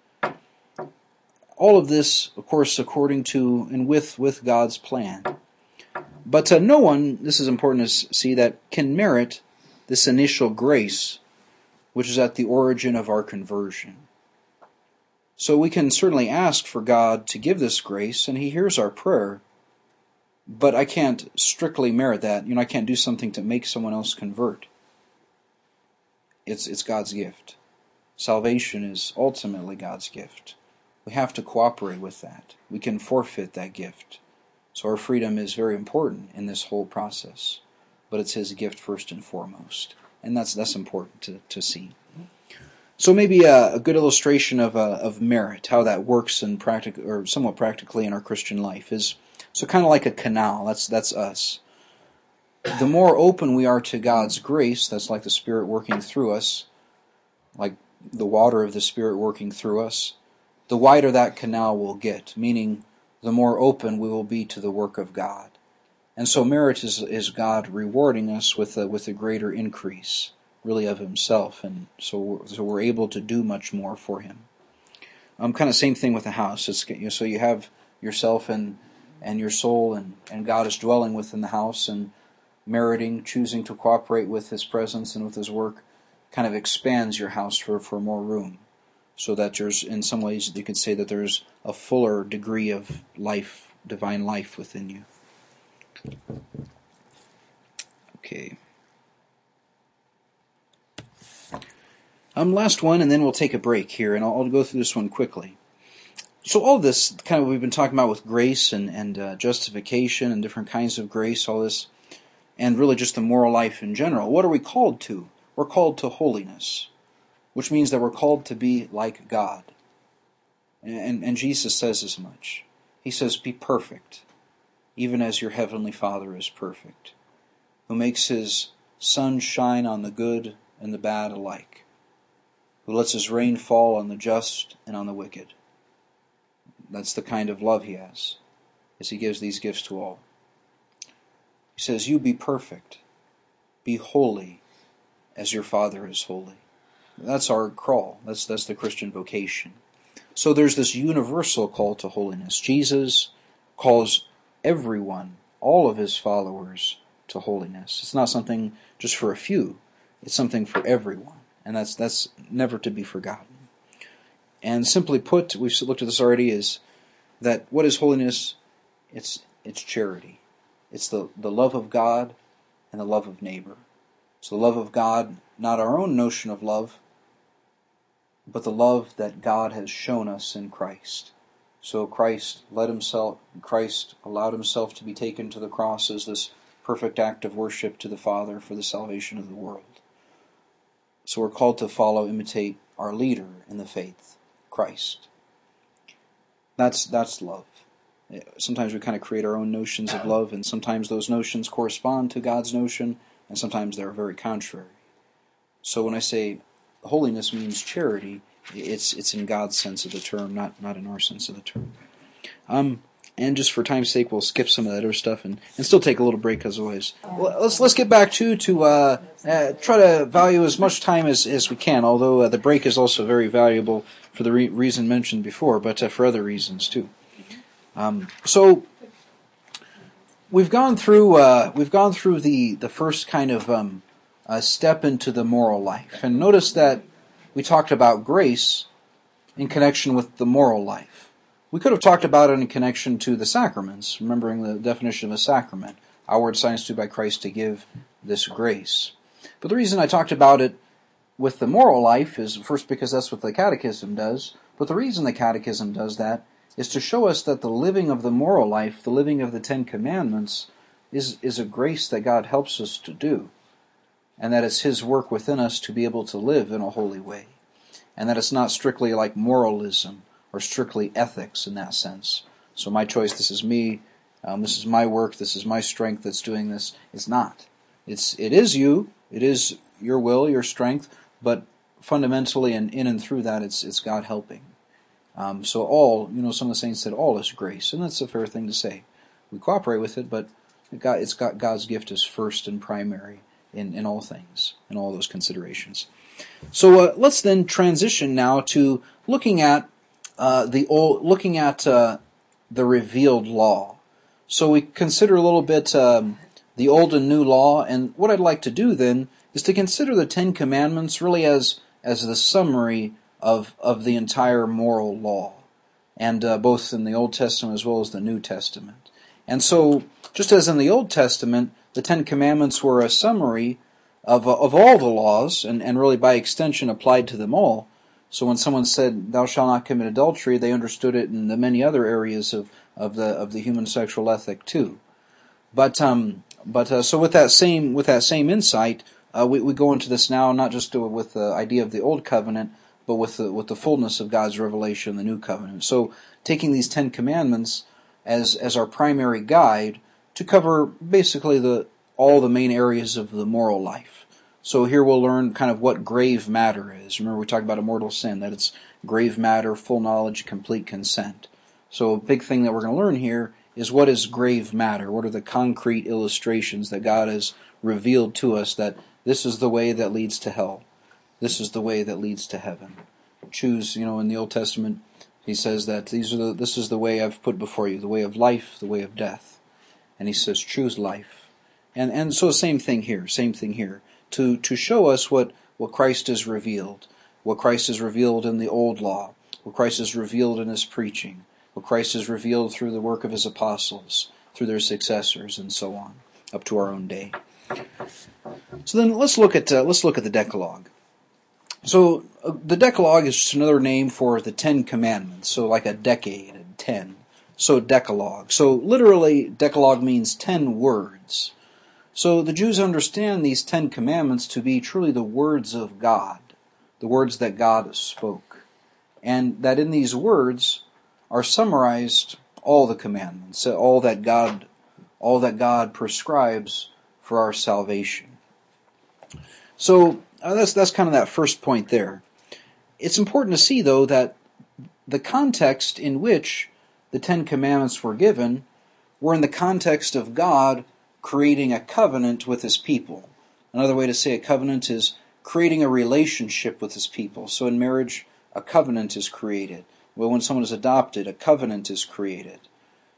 All of this, of course, according to and with, with God's plan. But uh, no one, this is important to see, that can merit this initial grace, which is at the origin of our conversion. So we can certainly ask for God to give this grace, and He hears our prayer, but I can't strictly merit that. You know, I can't do something to make someone else convert. It's, it's God's gift. Salvation is ultimately God's gift. We have to cooperate with that. We can forfeit that gift. So our freedom is very important in this whole process, but it's His gift first and foremost. And that's that's important to, to see. So maybe a, a good illustration of uh, of merit, how that works in practic or somewhat practically in our Christian life, is so kind of like a canal. That's that's us. The more open we are to God's grace, that's like the Spirit working through us, like the water of the Spirit working through us, the wider that canal will get, meaning the more open we will be to the work of God. And so merit is is God rewarding us with a, with a greater increase, really, of Himself, and so we're, so we're able to do much more for Him. Um, kind of same thing with the house. It's, you know, so you have yourself and and your soul, and, and God is dwelling within the house, and meriting, choosing to cooperate with His presence and with His work, kind of expands your house for, for more room, so that there's, in some ways, you could say that there's a fuller degree of life, divine life within you. Okay. Um, last one, and then we'll take a break here, and I'll, I'll go through this one quickly. So all this, kind of, we've been talking about with grace and, and uh, justification and different kinds of grace, all this, and really just the moral life in general. What are we called to? We're called to holiness, which means that we're called to be like God. And, and, and Jesus says as much. He says, be perfect, even as your heavenly Father is perfect, who makes His sun shine on the good and the bad alike, who lets His rain fall on the just and on the wicked. That's the kind of love He has, as He gives these gifts to all. He says, you be perfect, be holy, as your Father is holy. That's our call. That's, that's the Christian vocation. So there's this universal call to holiness. Jesus calls everyone, all of His followers, to holiness. It's not something just for a few. It's something for everyone. And that's that's never to be forgotten. And simply put, we've looked at this already, is that what is holiness? It's it's charity. It's the, the love of God and the love of neighbor. It's the love of God, not our own notion of love, but the love that God has shown us in Christ. So Christ let himself, Christ allowed himself to be taken to the cross as this perfect act of worship to the Father for the salvation of the world. So we're called to follow, imitate our leader in the faith, Christ. That's that's love. Sometimes we kind of create our own notions of love, and sometimes those notions correspond to God's notion, and sometimes they're very contrary. So when I say holiness means charity, it's it's in God's sense of the term, not not in our sense of the term. Um, and just for time's sake, we'll skip some of that other stuff and, and still take a little break as always. Well, let's let's get back to to uh, uh, try to value as much time as, as we can. Although uh, the break is also very valuable for the re- reason mentioned before, but uh, for other reasons too. Um, so we've gone through uh, we've gone through the the first kind of um, uh, step into the moral life, and notice that we talked about grace in connection with the moral life. We could have talked about it in connection to the sacraments, remembering the definition of a sacrament, outward signs to by Christ to give this grace. But the reason I talked about it with the moral life is first because that's what the Catechism does, but the reason the Catechism does that is to show us that the living of the moral life, the living of the Ten Commandments, is, is a grace that God helps us to do, and that it's His work within us to be able to live in a holy way, and that it's not strictly like moralism or strictly ethics in that sense. So my choice, this is me, um, this is my work, this is my strength that's doing this. It's not. It's it is you, it is your will, your strength, but fundamentally and in and through that, it's it's God helping. Um, so all, you know, some of the saints said all is grace, and that's a fair thing to say. We cooperate with it, but God, it's got God's gift is first and primary in, in all things, in all those considerations. So uh, let's then transition now to looking at uh, the old, looking at uh, the revealed law. So we consider a little bit um, the old and new law, and what I'd like to do then is to consider the Ten Commandments really as as the summary of of the entire moral law, and uh, both in the Old Testament as well as the New Testament. And so, just as in the Old Testament, the Ten Commandments were a summary of of all the laws, and, and really by extension applied to them all. So when someone said, "Thou shalt not commit adultery," they understood it in the many other areas of, of the of the human sexual ethic too. But um, but uh, so with that same with that same insight, uh, we we go into this now not just with the idea of the Old Covenant, but with the with the fullness of God's revelation in the New Covenant. So taking these Ten Commandments as as our primary guide to cover basically the all the main areas of the moral life. So here we'll learn kind of what grave matter is. Remember we talked about a mortal sin, that it's grave matter, full knowledge, complete consent. So a big thing that we're going to learn here is what is grave matter. What are the concrete illustrations that God has revealed to us that this is the way that leads to hell. This is the way that leads to heaven. Choose, you know, in the Old Testament, he says that these are the, this is the way I've put before you, the way of life, the way of death. And he says, choose life. And and so same thing here, same thing here. To to show us what, what Christ has revealed, what Christ has revealed in the old law, what Christ has revealed in his preaching, what Christ has revealed through the work of his apostles, through their successors, and so on, up to our own day. So then let's look at uh, let's look at the Decalogue. So uh, the Decalogue is just another name for the Ten Commandments. So like a decade, and ten. So Decalogue. So literally, Decalogue means ten words. So the Jews understand these Ten Commandments to be truly the words of God, the words that God spoke, and that in these words are summarized all the commandments, all that God, all that God prescribes for our salvation. So uh, that's that's kind of that first point there. It's important to see, though, that the context in which the Ten Commandments were given were in the context of God creating a covenant with his people. Another way to say a covenant is creating a relationship with his people. So in marriage, a covenant is created. Well, when someone is adopted, a covenant is created.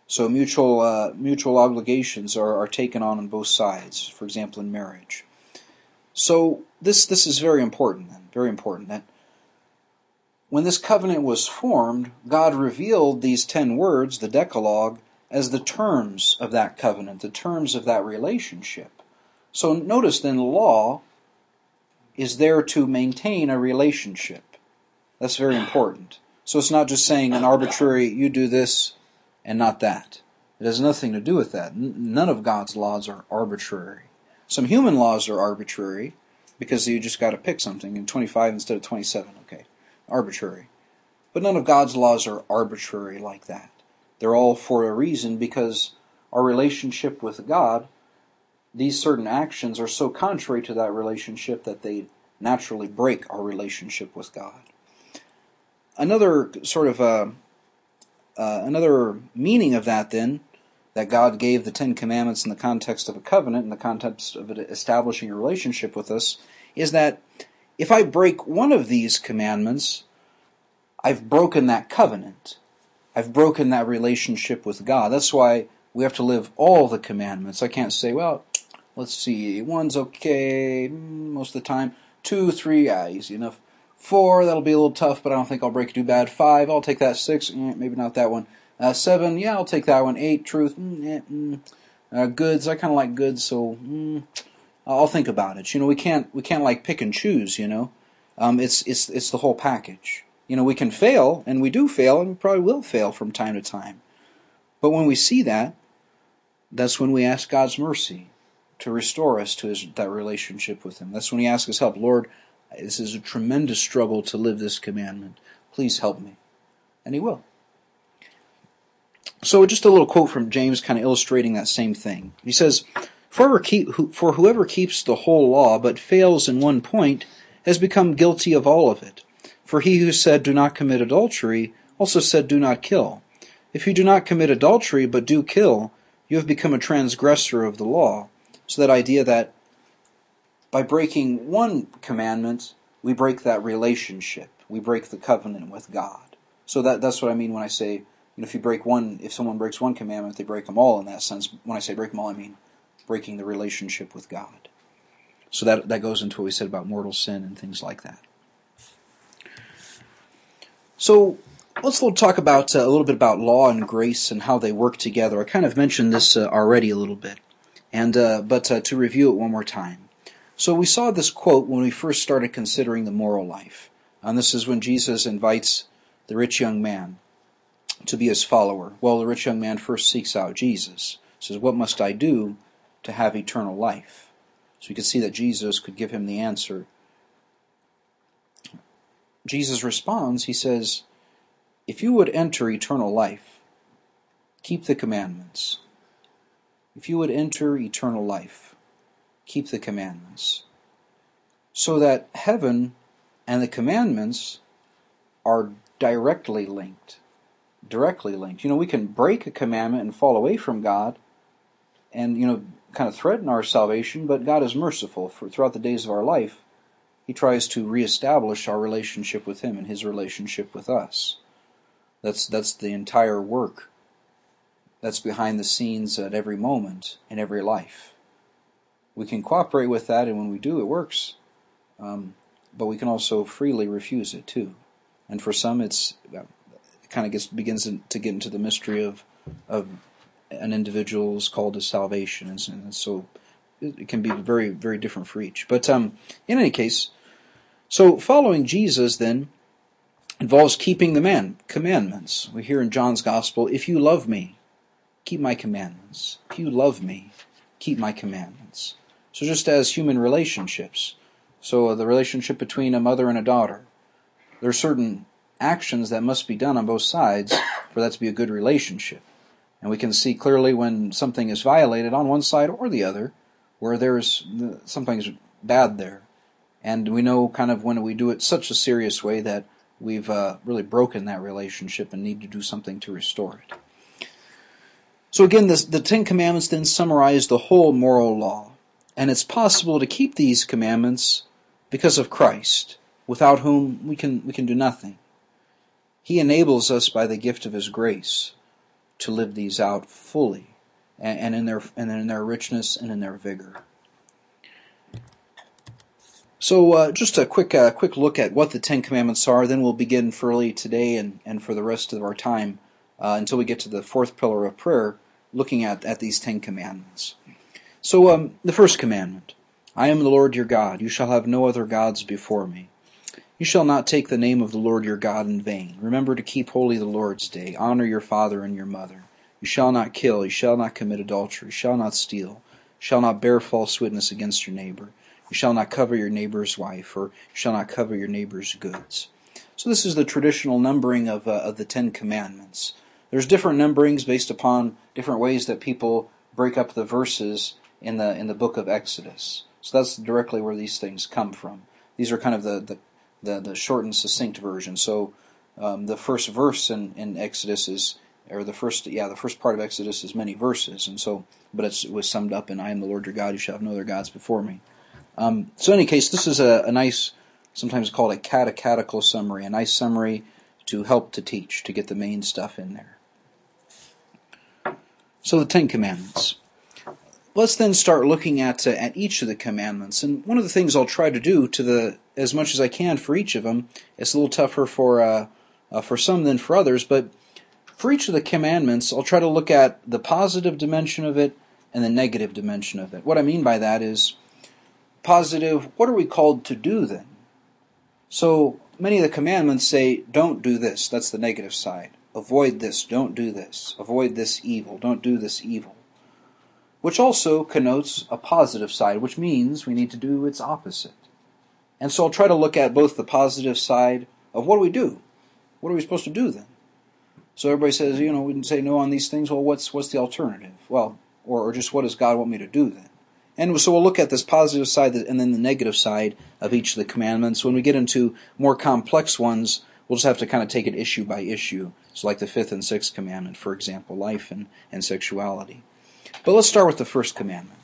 So mutual uh, mutual obligations are, are taken on on both sides, for example, in marriage. So this this is very important, then, very important, that when this covenant was formed, God revealed these ten words, the Decalogue, as the terms of that covenant, the terms of that relationship. So notice then, law is there to maintain a relationship. That's very important. So it's not just saying an arbitrary, you do this and not that. It has nothing to do with that. None of God's laws are arbitrary. Some human laws are arbitrary because you just got to pick something in twenty-five instead of twenty-seven. Okay, arbitrary. But none of God's laws are arbitrary like that. They're all for a reason, because our relationship with God, these certain actions are so contrary to that relationship that they naturally break our relationship with God. Another sort of uh, uh, another meaning of that, then, that God gave the Ten Commandments in the context of a covenant, in the context of it establishing a relationship with us, is that if I break one of these commandments, I've broken that covenant. I've broken that relationship with God. That's why we have to live all the commandments. I can't say, well, let's see, one's okay most of the time. Two, three, yeah, easy enough. Four, that'll be a little tough, but I don't think I'll break it too bad. Five, I'll take that. Six, eh, maybe not that one. Uh, seven, yeah, I'll take that one. Eight, truth, mm, eh, mm. Uh, goods, I kind of like goods, so mm, I'll think about it. You know, we can't we can't like pick and choose. You know, um, it's it's it's the whole package. You know, we can fail, and we do fail, and we probably will fail from time to time. But when we see that, that's when we ask God's mercy to restore us to his, that relationship with him. That's when we ask his help. Lord, this is a tremendous struggle to live this commandment. Please help me. And he will. So just a little quote from James kind of illustrating that same thing. He says, For whoever, keep, for whoever keeps the whole law but fails in one point has become guilty of all of it. For he who said, do not commit adultery, also said, do not kill. If you do not commit adultery but do kill, you have become a transgressor of the law. So that idea that by breaking one commandment, we break that relationship. We break the covenant with God. So that that's what I mean when I say, you know, if you break one, if someone breaks one commandment, they break them all in that sense. When I say break them all, I mean breaking the relationship with God. So that that goes into what we said about mortal sin and things like that. So let's talk about uh, a little bit about law and grace and how they work together. I kind of mentioned this uh, already a little bit, and uh, but uh, to review it one more time. So we saw this quote when we first started considering the moral life, and this is when Jesus invites the rich young man to be his follower. Well, the rich young man first seeks out Jesus. He says, "What must I do to have eternal life?" So you can see that Jesus could give him the answer. Jesus responds, he says, if you would enter eternal life, keep the commandments. If you would enter eternal life, keep the commandments. So that heaven and the commandments are directly linked. Directly linked. You know, we can break a commandment and fall away from God and, you know, kind of threaten our salvation, but God is merciful. For throughout the days of our life, he tries to reestablish our relationship with him and his relationship with us. That's that's the entire work that's behind the scenes at every moment in every life. We can cooperate with that, and when we do, it works. Um, but we can also freely refuse it too. And for some, it's it kind of gets begins to get into the mystery of of an individual's call to salvation, and, and so it can be very very different for each. But um, in any case. So following Jesus, then, involves keeping the man, commandments. We hear in John's Gospel, if you love me, keep my commandments. If you love me, keep my commandments. So just as human relationships, so the relationship between a mother and a daughter, there are certain actions that must be done on both sides for that to be a good relationship. And we can see clearly when something is violated on one side or the other, where there's something's bad there. And we know kind of when we do it such a serious way that we've uh, really broken that relationship and need to do something to restore it. So again, this, the Ten Commandments then summarize the whole moral law. And it's possible to keep these commandments because of Christ, without whom we can we can do nothing. He enables us by the gift of his grace. to live these out fully, and, and in their and in their richness and in their vigor. So uh, just a quick uh, quick look at what the Ten Commandments are, then we'll begin fully today and, and for the rest of our time uh, until we get to the fourth pillar of prayer, looking at, at these Ten Commandments. So um, the first commandment, I am the Lord your God, you shall have no other gods before me. You shall not take the name of the Lord your God in vain. Remember to keep holy the Lord's day. Honor your father and your mother. You shall not kill, you shall not commit adultery, you shall not steal, you shall not bear false witness against your neighbor. You shall not cover your neighbor's wife, or you shall not cover your neighbor's goods. So this is the traditional numbering of, uh, of the Ten Commandments. There's different numberings based upon different ways that people break up the verses in the in the book of Exodus. So that's directly where these things come from. These are kind of the the, the, the short and succinct version. So um, the first verse in, in Exodus is, or the first yeah the first part of Exodus is many verses, and so but it's, it was summed up in I am the Lord your God, you shall have no other gods before me. Um, so in any case, this is a, a nice, sometimes called a catechetical summary, a nice summary to help to teach, to get the main stuff in there. So the Ten Commandments. Let's then start looking at uh, at each of the commandments. And one of the things I'll try to do to the as much as I can for each of them, it's a little tougher for uh, uh, for some than for others, but for each of the commandments, I'll try to look at the positive dimension of it and the negative dimension of it. What I mean by that is, positive, what are we called to do then? So many of the commandments say, don't do this, that's the negative side. Avoid this, don't do this. Avoid this evil, don't do this evil. Which also connotes a positive side, which means we need to do its opposite. And so I'll try to look at both the positive side of what do we do? What are we supposed to do then? So everybody says, you know, we can say no on these things. Well, what's what's the alternative? Well, or, or just what does God want me to do then? And so we'll look at this positive side and then the negative side of each of the commandments. When we get into more complex ones, we'll just have to kind of take it issue by issue. So like the fifth and sixth commandment, for example, life and, and sexuality. But let's start with the first commandment.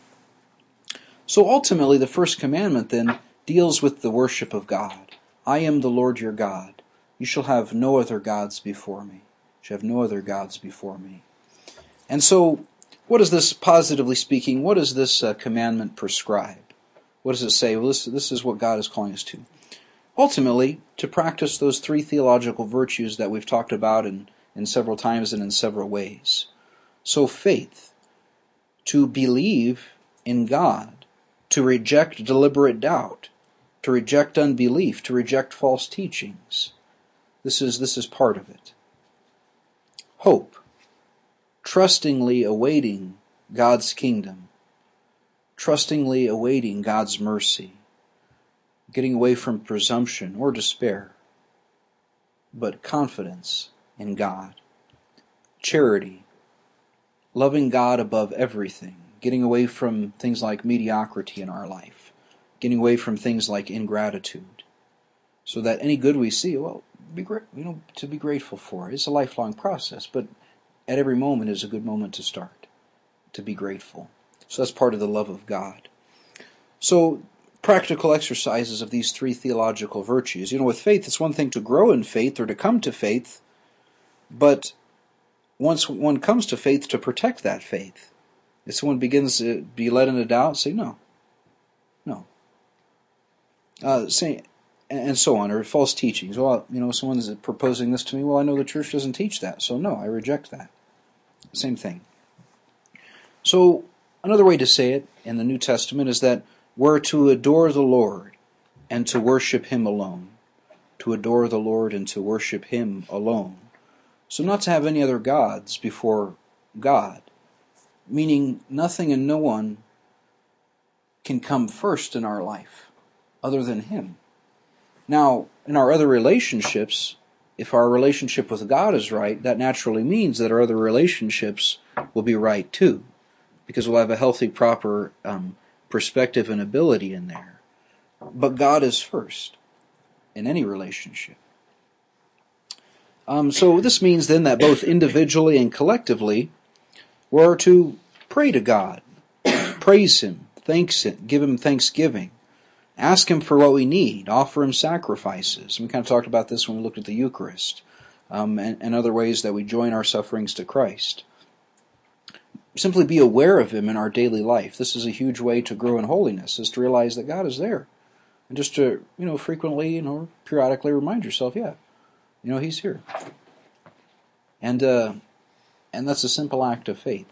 So ultimately, the first commandment then deals with the worship of God. I am the Lord your God. You shall have no other gods before me. You shall have no other gods before me. And so, what is this, positively speaking, what does this uh, commandment prescribe? What does it say? Well, this, this is what God is calling us to. Ultimately, to practice those three theological virtues that we've talked about in, in several times and in several ways. So faith, to believe in God, to reject deliberate doubt, to reject unbelief, to reject false teachings. This is, this is part of it. Hope, trustingly awaiting God's kingdom, trustingly awaiting God's mercy, getting away from presumption or despair, but confidence in God. Charity, loving God above everything, getting away from things like mediocrity in our life, getting away from things like ingratitude, so that any good we see, well, be great, you know, to be grateful for. It's a lifelong process, but at every moment is a good moment to start, to be grateful. So that's part of the love of God. So practical exercises of these three theological virtues. You know, with faith, it's one thing to grow in faith or to come to faith, but once one comes to faith, to protect that faith. If someone begins to be led into doubt, say no. No. Uh, say, and so on, or false teachings. Well, you know, someone's proposing this to me. Well, I know the church doesn't teach that, so no, I reject that. Same thing. So, another way to say it in the New Testament is that we're to adore the Lord and to worship Him alone. To adore the Lord and to worship Him alone. So not to have any other gods before God, meaning nothing and no one can come first in our life other than Him. Now, in our other relationships, if our relationship with God is right, that naturally means that our other relationships will be right too, because we'll have a healthy, proper um, perspective and ability in there. But God is first in any relationship. Um, so this means then that both individually and collectively, we're to pray to God, praise Him, thanks Him, give Him thanksgiving, ask Him for what we need, offer Him sacrifices. We kind of talked about this when we looked at the Eucharist. um, and, and other ways that we join our sufferings to Christ. Simply be aware of Him in our daily life. This is a huge way to grow in holiness, is to realize that God is there. And just to, you know, frequently, you know, periodically remind yourself, yeah, you know, He's here. And, uh, and that's a simple act of faith.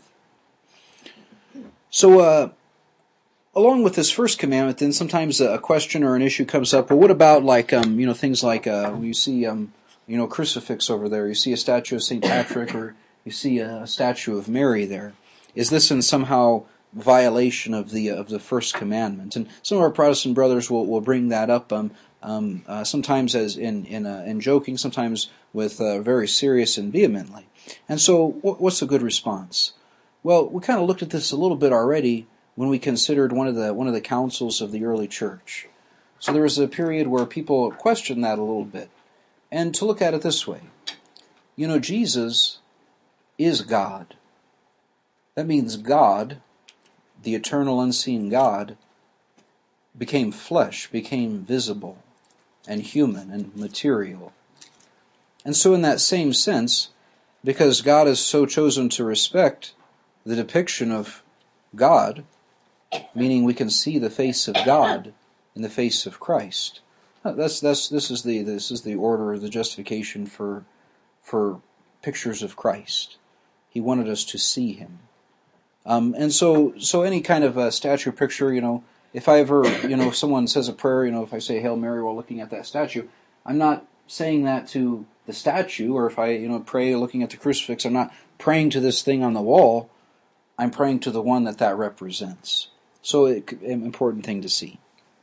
So, uh, along with this first commandment, then sometimes a question or an issue comes up. Well, what about like um, you know things like uh, you see um, you know a crucifix over there, you see a statue of Saint Patrick, or you see a statue of Mary there? Is this in somehow violation of the of the first commandment? And some of our Protestant brothers will, will bring that up. Um, um, uh, sometimes as in in uh, in joking, sometimes with uh, very serious and vehemently. And so, what's a good response? Well, we kind of looked at this a little bit already when we considered one of the one of the councils of the early church. So there was a period where people questioned that a little bit. And to look at it this way, you know, Jesus is God. That means God, the eternal unseen God, became flesh, became visible and human and material. And so in that same sense, because God has so chosen to respect the depiction of God, meaning we can see the face of God in the face of Christ. That's that's this is the this is the order of the justification for for pictures of Christ. He wanted us to see Him, um, and so so any kind of a statue picture, you know, if I ever you know if someone says a prayer, you know, if I say Hail Mary while looking at that statue, I'm not saying that to the statue, or if I you know pray looking at the crucifix, I'm not praying to this thing on the wall. I'm praying to the one that that represents. So, it, an important thing to see.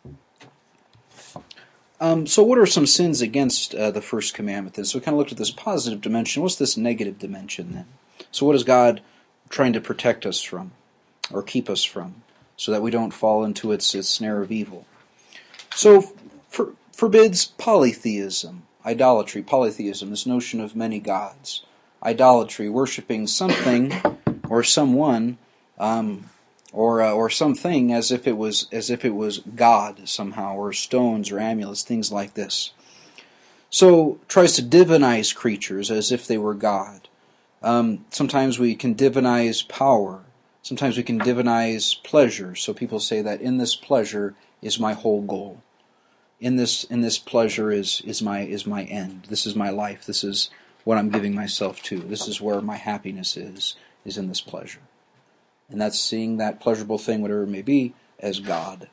Um, so, what are some sins against uh, the first commandment then? So, we kind of looked at this positive dimension. What's this negative dimension then? So, what is God trying to protect us from, or keep us from, so that we don't fall into its, its snare of evil? So, for, forbids polytheism, idolatry, polytheism, this notion of many gods. Idolatry, worshiping something or someone, um, or uh, or something as if it was as if it was God somehow, or stones or amulets, things like this. So tries to divinize creatures as if they were God. Um, sometimes we can divinize power. Sometimes we can divinize pleasure. So people say that in this pleasure is my whole goal. In this in this pleasure is is my is my end. This is my life. This is what I'm giving myself to. This is where my happiness is, is in this pleasure. And that's seeing that pleasurable thing, whatever it may be, as God.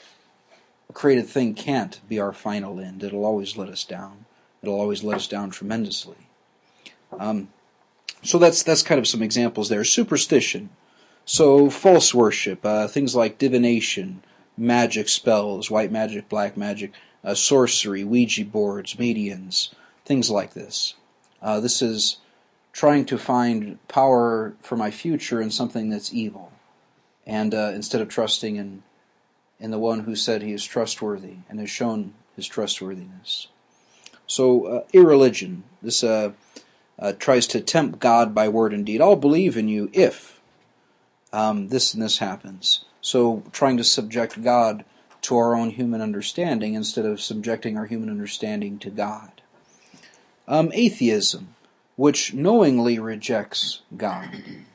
A created thing can't be our final end. It'll always let us down. It'll always let us down tremendously. Um, so that's that's kind of some examples there. Superstition. So false worship, uh, things like divination, magic spells, white magic, black magic, uh, sorcery, Ouija boards, mediums, things like this. Uh, this is trying to find power for my future in something that's evil, and uh, instead of trusting in in the one who said He is trustworthy and has shown His trustworthiness. So uh, irreligion, this uh, uh, tries to tempt God by word and deed. I'll believe in you if um, this and this happens. So trying to subject God to our own human understanding instead of subjecting our human understanding to God. Um, atheism, which knowingly rejects God.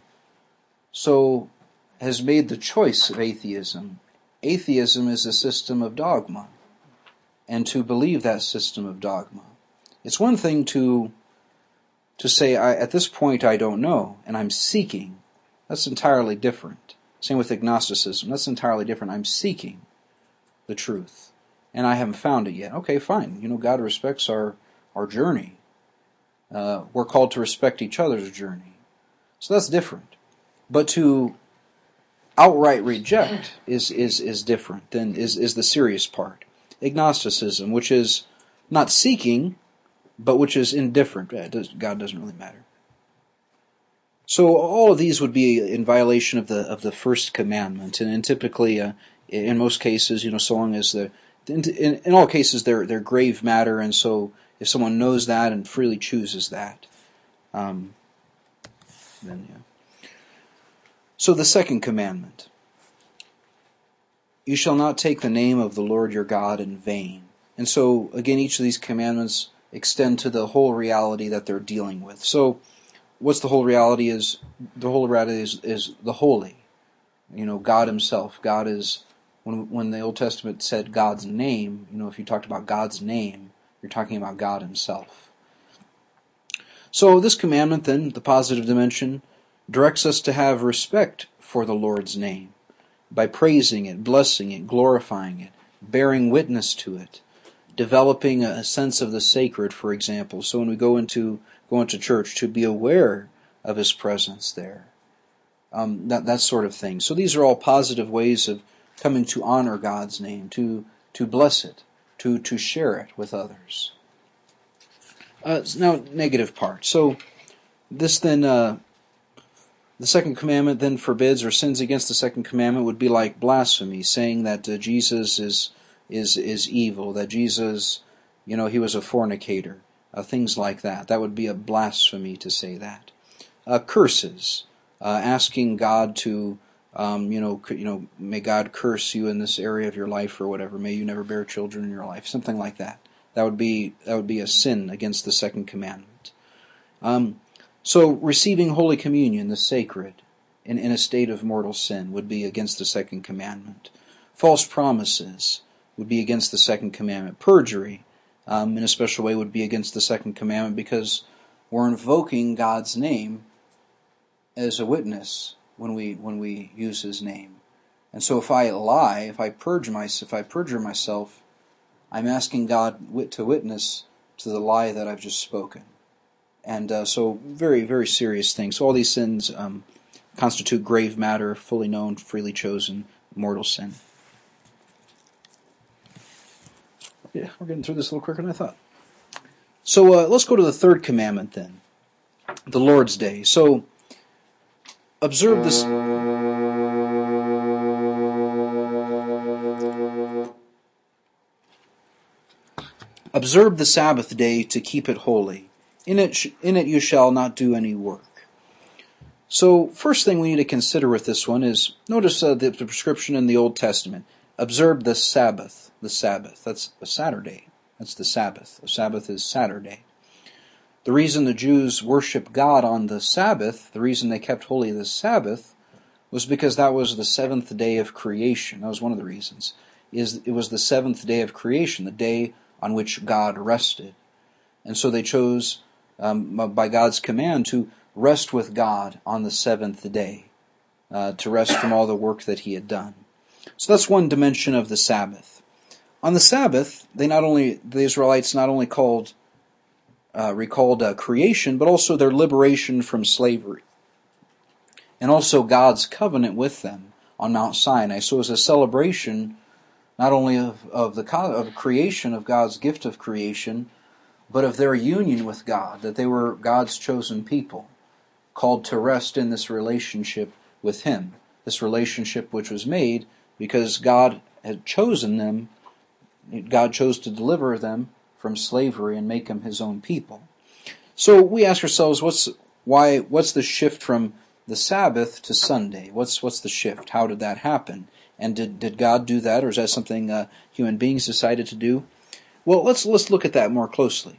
So has made the choice of atheism. Atheism is a system of dogma, and to believe that system of dogma. It's one thing to to say, I, at this point I don't know, and I'm seeking. That's entirely different. Same with agnosticism. That's entirely different. I'm seeking the truth, and I haven't found it yet. Okay, fine. You know, God respects our, our journey. Uh, we're called to respect each other's journey. So that's different. But to outright reject is is, is different, than is, is the serious part. Agnosticism, which is not seeking, but which is indifferent. God doesn't really matter. So all of these would be in violation of the of the first commandment, and, and typically, uh, in most cases, you know, so long as the in, in, in all cases they're they're grave matter, and so if someone knows that and freely chooses that, um, then yeah. So the second commandment: you shall not take the name of the Lord your God in vain. And so again, each of these commandments extend to the whole reality that they're dealing with. So, what's the whole reality is? The whole reality is, is the holy. You know, God himself. God is, when when the Old Testament said God's name, you know, if you talked about God's name, you're talking about God himself. So this commandment then, the positive dimension, directs us to have respect for the Lord's name by praising it, blessing it, glorifying it, bearing witness to it, developing a sense of the sacred, for example. So when we go into go into church, to be aware of his presence there. Um, that that sort of thing. So these are all positive ways of coming to honor God's name, to to bless it, to to share it with others. Uh, now, negative part. So this then, uh, the second commandment then forbids or sins against the second commandment would be like blasphemy, saying that uh, Jesus is is is evil, that Jesus, you know, he was a fornicator, uh, things like that. That would be a blasphemy to say that. Uh, curses. Uh, asking God to, um, you know, you know, may God curse you in this area of your life or whatever. May you never bear children in your life, something like that. That would be that would be a sin against the second commandment. Um, so receiving Holy Communion, the sacred, in, in a state of mortal sin, would be against the second commandment. False promises would be against the second commandment. Perjury, um, in a special way, would be against the second commandment because we're invoking God's name as a witness when we when we use his name. And so if I lie, if I purge myself, if I perjure myself, I'm asking God to witness to the lie that I've just spoken. And uh, so very, very serious things. So all these sins um, constitute grave matter, fully known, freely chosen, mortal sin. Yeah, we're getting through this a little quicker than I thought. So uh, let's go to the third commandment then, the Lord's Day. So observe this. Observe the Sabbath day to keep it holy. In it, sh- in it you shall not do any work. So, first thing we need to consider with this one is, notice uh, the, the prescription in the Old Testament. Observe the Sabbath. The Sabbath. That's a Saturday. That's the Sabbath. The Sabbath is Saturday. The reason the Jews worship God on the Sabbath, the reason they kept holy the Sabbath, was because that was the seventh day of creation. That was one of the reasons. Is it was the seventh day of creation, the day on which God rested. And so they chose, um, by God's command, to rest with God on the seventh day, uh, to rest from all the work that he had done. So that's one dimension of the Sabbath. On the Sabbath, they not only the Israelites not only called Uh, recalled uh, creation, but also their liberation from slavery, and also God's covenant with them on Mount Sinai. So it was a celebration not only of, of the of creation, of God's gift of creation, but of their union with God, that they were God's chosen people, called to rest in this relationship with him, this relationship which was made because God had chosen them, God chose to deliver them from slavery and make them his own people. So we ask ourselves, what's why? What's the shift from the Sabbath to Sunday? What's what's the shift? How did that happen? And did did God do that, or is that something uh, human beings decided to do? Well, let's let's look at that more closely.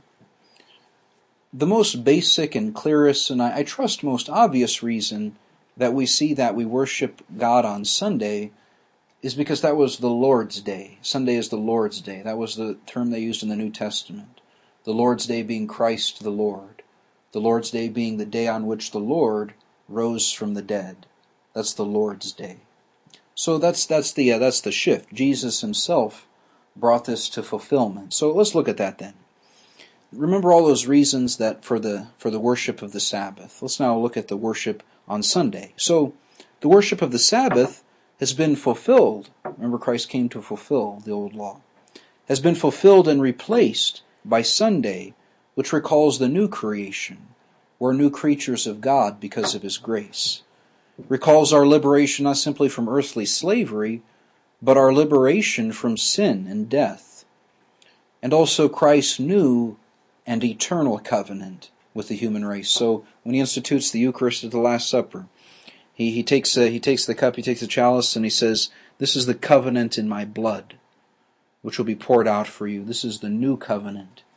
The most basic and clearest, and I, I trust most obvious reason that we see that we worship God on Sunday is because that was the Lord's Day. Sunday is the Lord's Day. That was the term they used in the New Testament. The Lord's Day being Christ the Lord. The Lord's Day being the day on which the Lord rose from the dead. That's the Lord's Day. So that's that's the uh, that's the shift. Jesus himself brought this to fulfillment. So let's look at that then. Remember all those reasons that for the for the worship of the Sabbath. Let's now look at the worship on Sunday. So the worship of the Sabbath has been fulfilled. Remember, Christ came to fulfill the old law. Has been fulfilled and replaced by Sunday, which recalls the new creation. We're new creatures of God because of his grace. Recalls our liberation not simply from earthly slavery, but our liberation from sin and death. And also Christ's new and eternal covenant with the human race. So when he institutes the Eucharist at the Last Supper, He he takes uh, he takes the cup, he takes the chalice, and he says, "This is the covenant in my blood, which will be poured out for you. This is the new covenant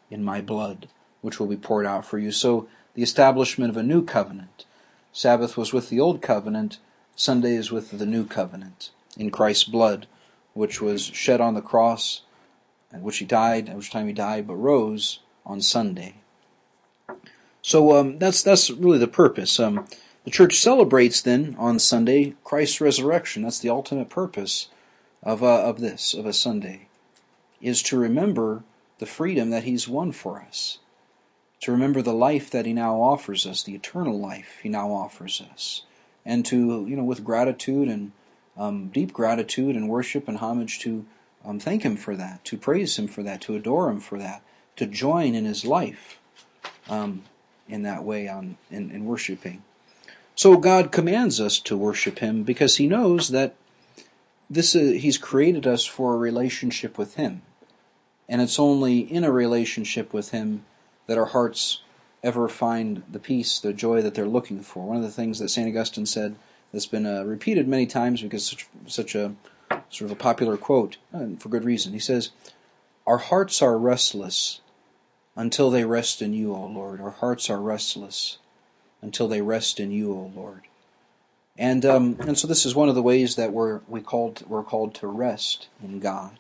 in my blood, which will be poured out for you. So the establishment of a new covenant. Sabbath was with the old covenant. Sunday is with the new covenant in Christ's blood, which was shed on the cross, at which he died, at which time he died, but rose on Sunday. So um, that's that's really the purpose. Um, the church celebrates then on Sunday Christ's resurrection. That's the ultimate purpose of uh, of this, of a Sunday, is to remember the freedom that he's won for us, to remember the life that he now offers us, the eternal life he now offers us, and to, you know, with gratitude and um, deep gratitude and worship and homage to um, thank him for that, to praise him for that, to adore him for that, to join in his life um, in that way on in, in worshiping. So God commands us to worship him because he knows that this is, he's created us for a relationship with him. And it's only in a relationship with him that our hearts ever find the peace, the joy that they're looking for. One of the things that Saint Augustine said that's been uh, repeated many times because it's such, such a sort of a popular quote, and for good reason. He says, "Our hearts are restless until they rest in you, O Lord. Our hearts are restless until they rest in you, O Lord." And um, and so this is one of the ways that we're we called we're called to rest in God.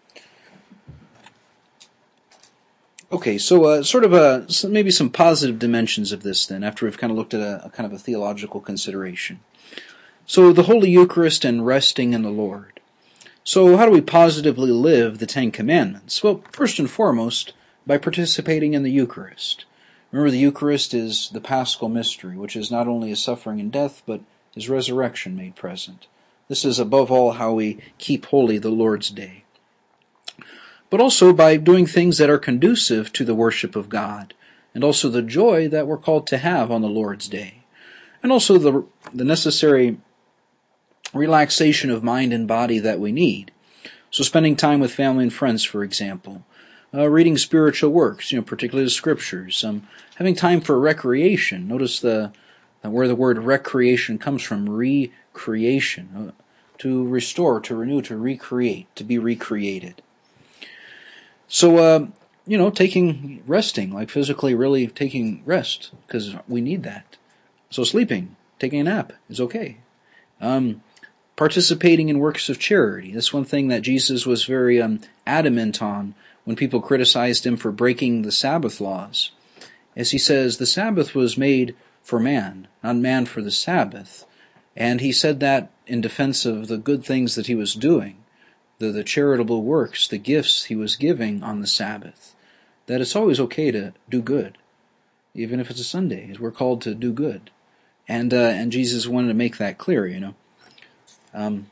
Okay, so uh, sort of a maybe some positive dimensions of this then, after we've kind of looked at a, a kind of a theological consideration. So the Holy Eucharist and resting in the Lord. So how do we positively live the Ten Commandments? Well, first and foremost, by participating in the Eucharist. Remember, the Eucharist is the Paschal mystery, which is not only his suffering and death, but his resurrection made present. This is above all how we keep holy the Lord's Day. But also by doing things that are conducive to the worship of God, and also the joy that we're called to have on the Lord's Day, and also the, the necessary relaxation of mind and body that we need. So spending time with family and friends, for example, uh, reading spiritual works, you know, particularly the Scriptures, um, having time for recreation. Notice the uh, where the word recreation comes from, recreation, uh, to restore, to renew, to recreate, to be recreated. So, uh, you know, taking, resting, like physically really taking rest, because we need that. So sleeping, taking a nap is okay. Um, participating in works of charity. That's one thing that Jesus was very um, adamant on when people criticized him for breaking the Sabbath laws. As he says, the Sabbath was made for man, not man for the Sabbath. And he said that in defense of the good things that he was doing. The, the charitable works, the gifts he was giving on the Sabbath, that it's always okay to do good, even if it's a Sunday. We're called to do good, and uh, and Jesus wanted to make that clear, you know. Um,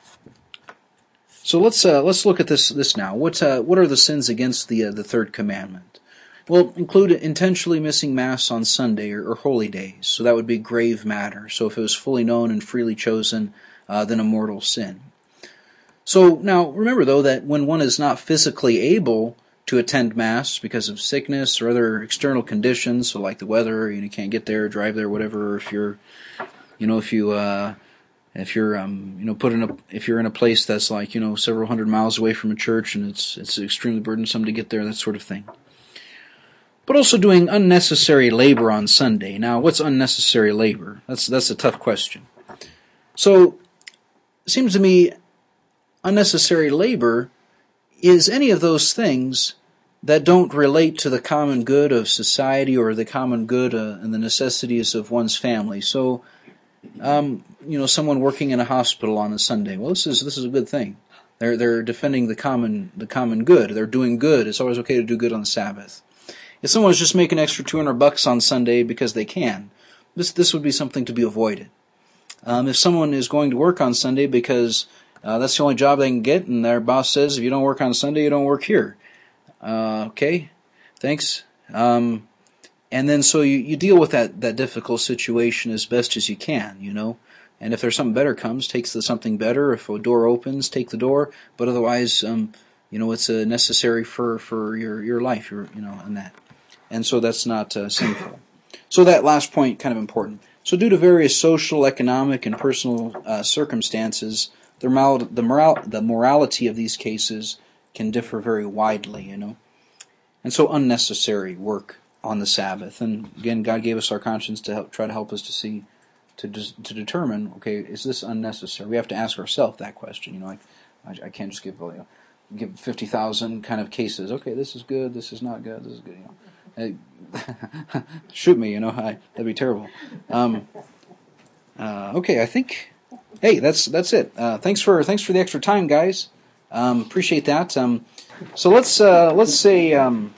so let's uh, let's look at this this now. What uh, what are the sins against the uh, the third commandment? Well, include intentionally missing Mass on Sunday or, or holy days. So that would be grave matter. So if it was fully known and freely chosen, uh, then a mortal sin. So now, remember though that when one is not physically able to attend Mass because of sickness or other external conditions, so like the weather, you can't get there, drive there, whatever, or if you're, you know, if you, uh, if you're, um, you know, put in a, if you're in a place that's like, you know, several hundred miles away from a church and it's, it's extremely burdensome to get there, that sort of thing. But also doing unnecessary labor on Sunday. Now, what's unnecessary labor? That's, that's a tough question. So, it seems to me, unnecessary labor is any of those things that don't relate to the common good of society or the common good uh, and the necessities of one's family. So, um, you know, someone working in a hospital on a Sunday. Well, this is this is a good thing. They're they're defending the common the common good. They're doing good. It's always okay to do good on the Sabbath. If someone's just making extra two hundred bucks on Sunday because they can, this this would be something to be avoided. Um, if someone is going to work on Sunday because Uh, that's the only job they can get, and their boss says, if you don't work on Sunday, you don't work here. Uh, okay, thanks. Um, and then so you, you deal with that, that difficult situation as best as you can, you know. And if there's something better comes, take the something better. If a door opens, take the door. But otherwise, um, you know, it's uh, necessary for, for your, your life, your, you know, and that. And so that's not uh, sinful. So that last point, kind of important. So due to various social, economic, and personal uh, circumstances, The, moral, the, moral, the morality of these cases can differ very widely, you know. and so unnecessary work on the Sabbath. And again, God gave us our conscience to help, try to help us to see, to to determine, okay, is this unnecessary? We have to ask ourselves that question. You know, like I, I can't just give, you know, give fifty thousand kind of cases. Okay, this is good, this is not good, this is good. You know, hey, shoot me, you know, I, that'd be terrible. Um, uh, okay, I think. Hey, that's that's it. Uh, thanks for thanks for the extra time, guys. Um, appreciate that. Um, so let's uh, let's say um,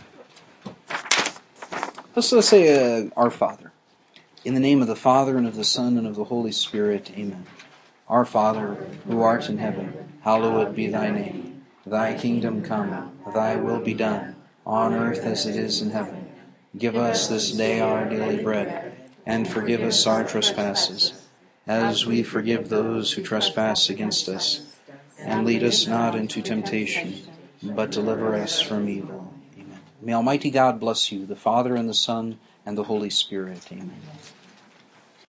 let's let's say uh, Our Father, in the name of the Father and of the Son and of the Holy Spirit. Amen. Our Father, who art in heaven, hallowed be thy name. Thy kingdom come, thy will be done, on earth as it is in heaven. Give us this day our daily bread, and forgive us our trespasses, as we forgive those who trespass against us. And lead us not into temptation, but deliver us from evil. Amen. May Almighty God bless you, the Father and the Son and the Holy Spirit. Amen.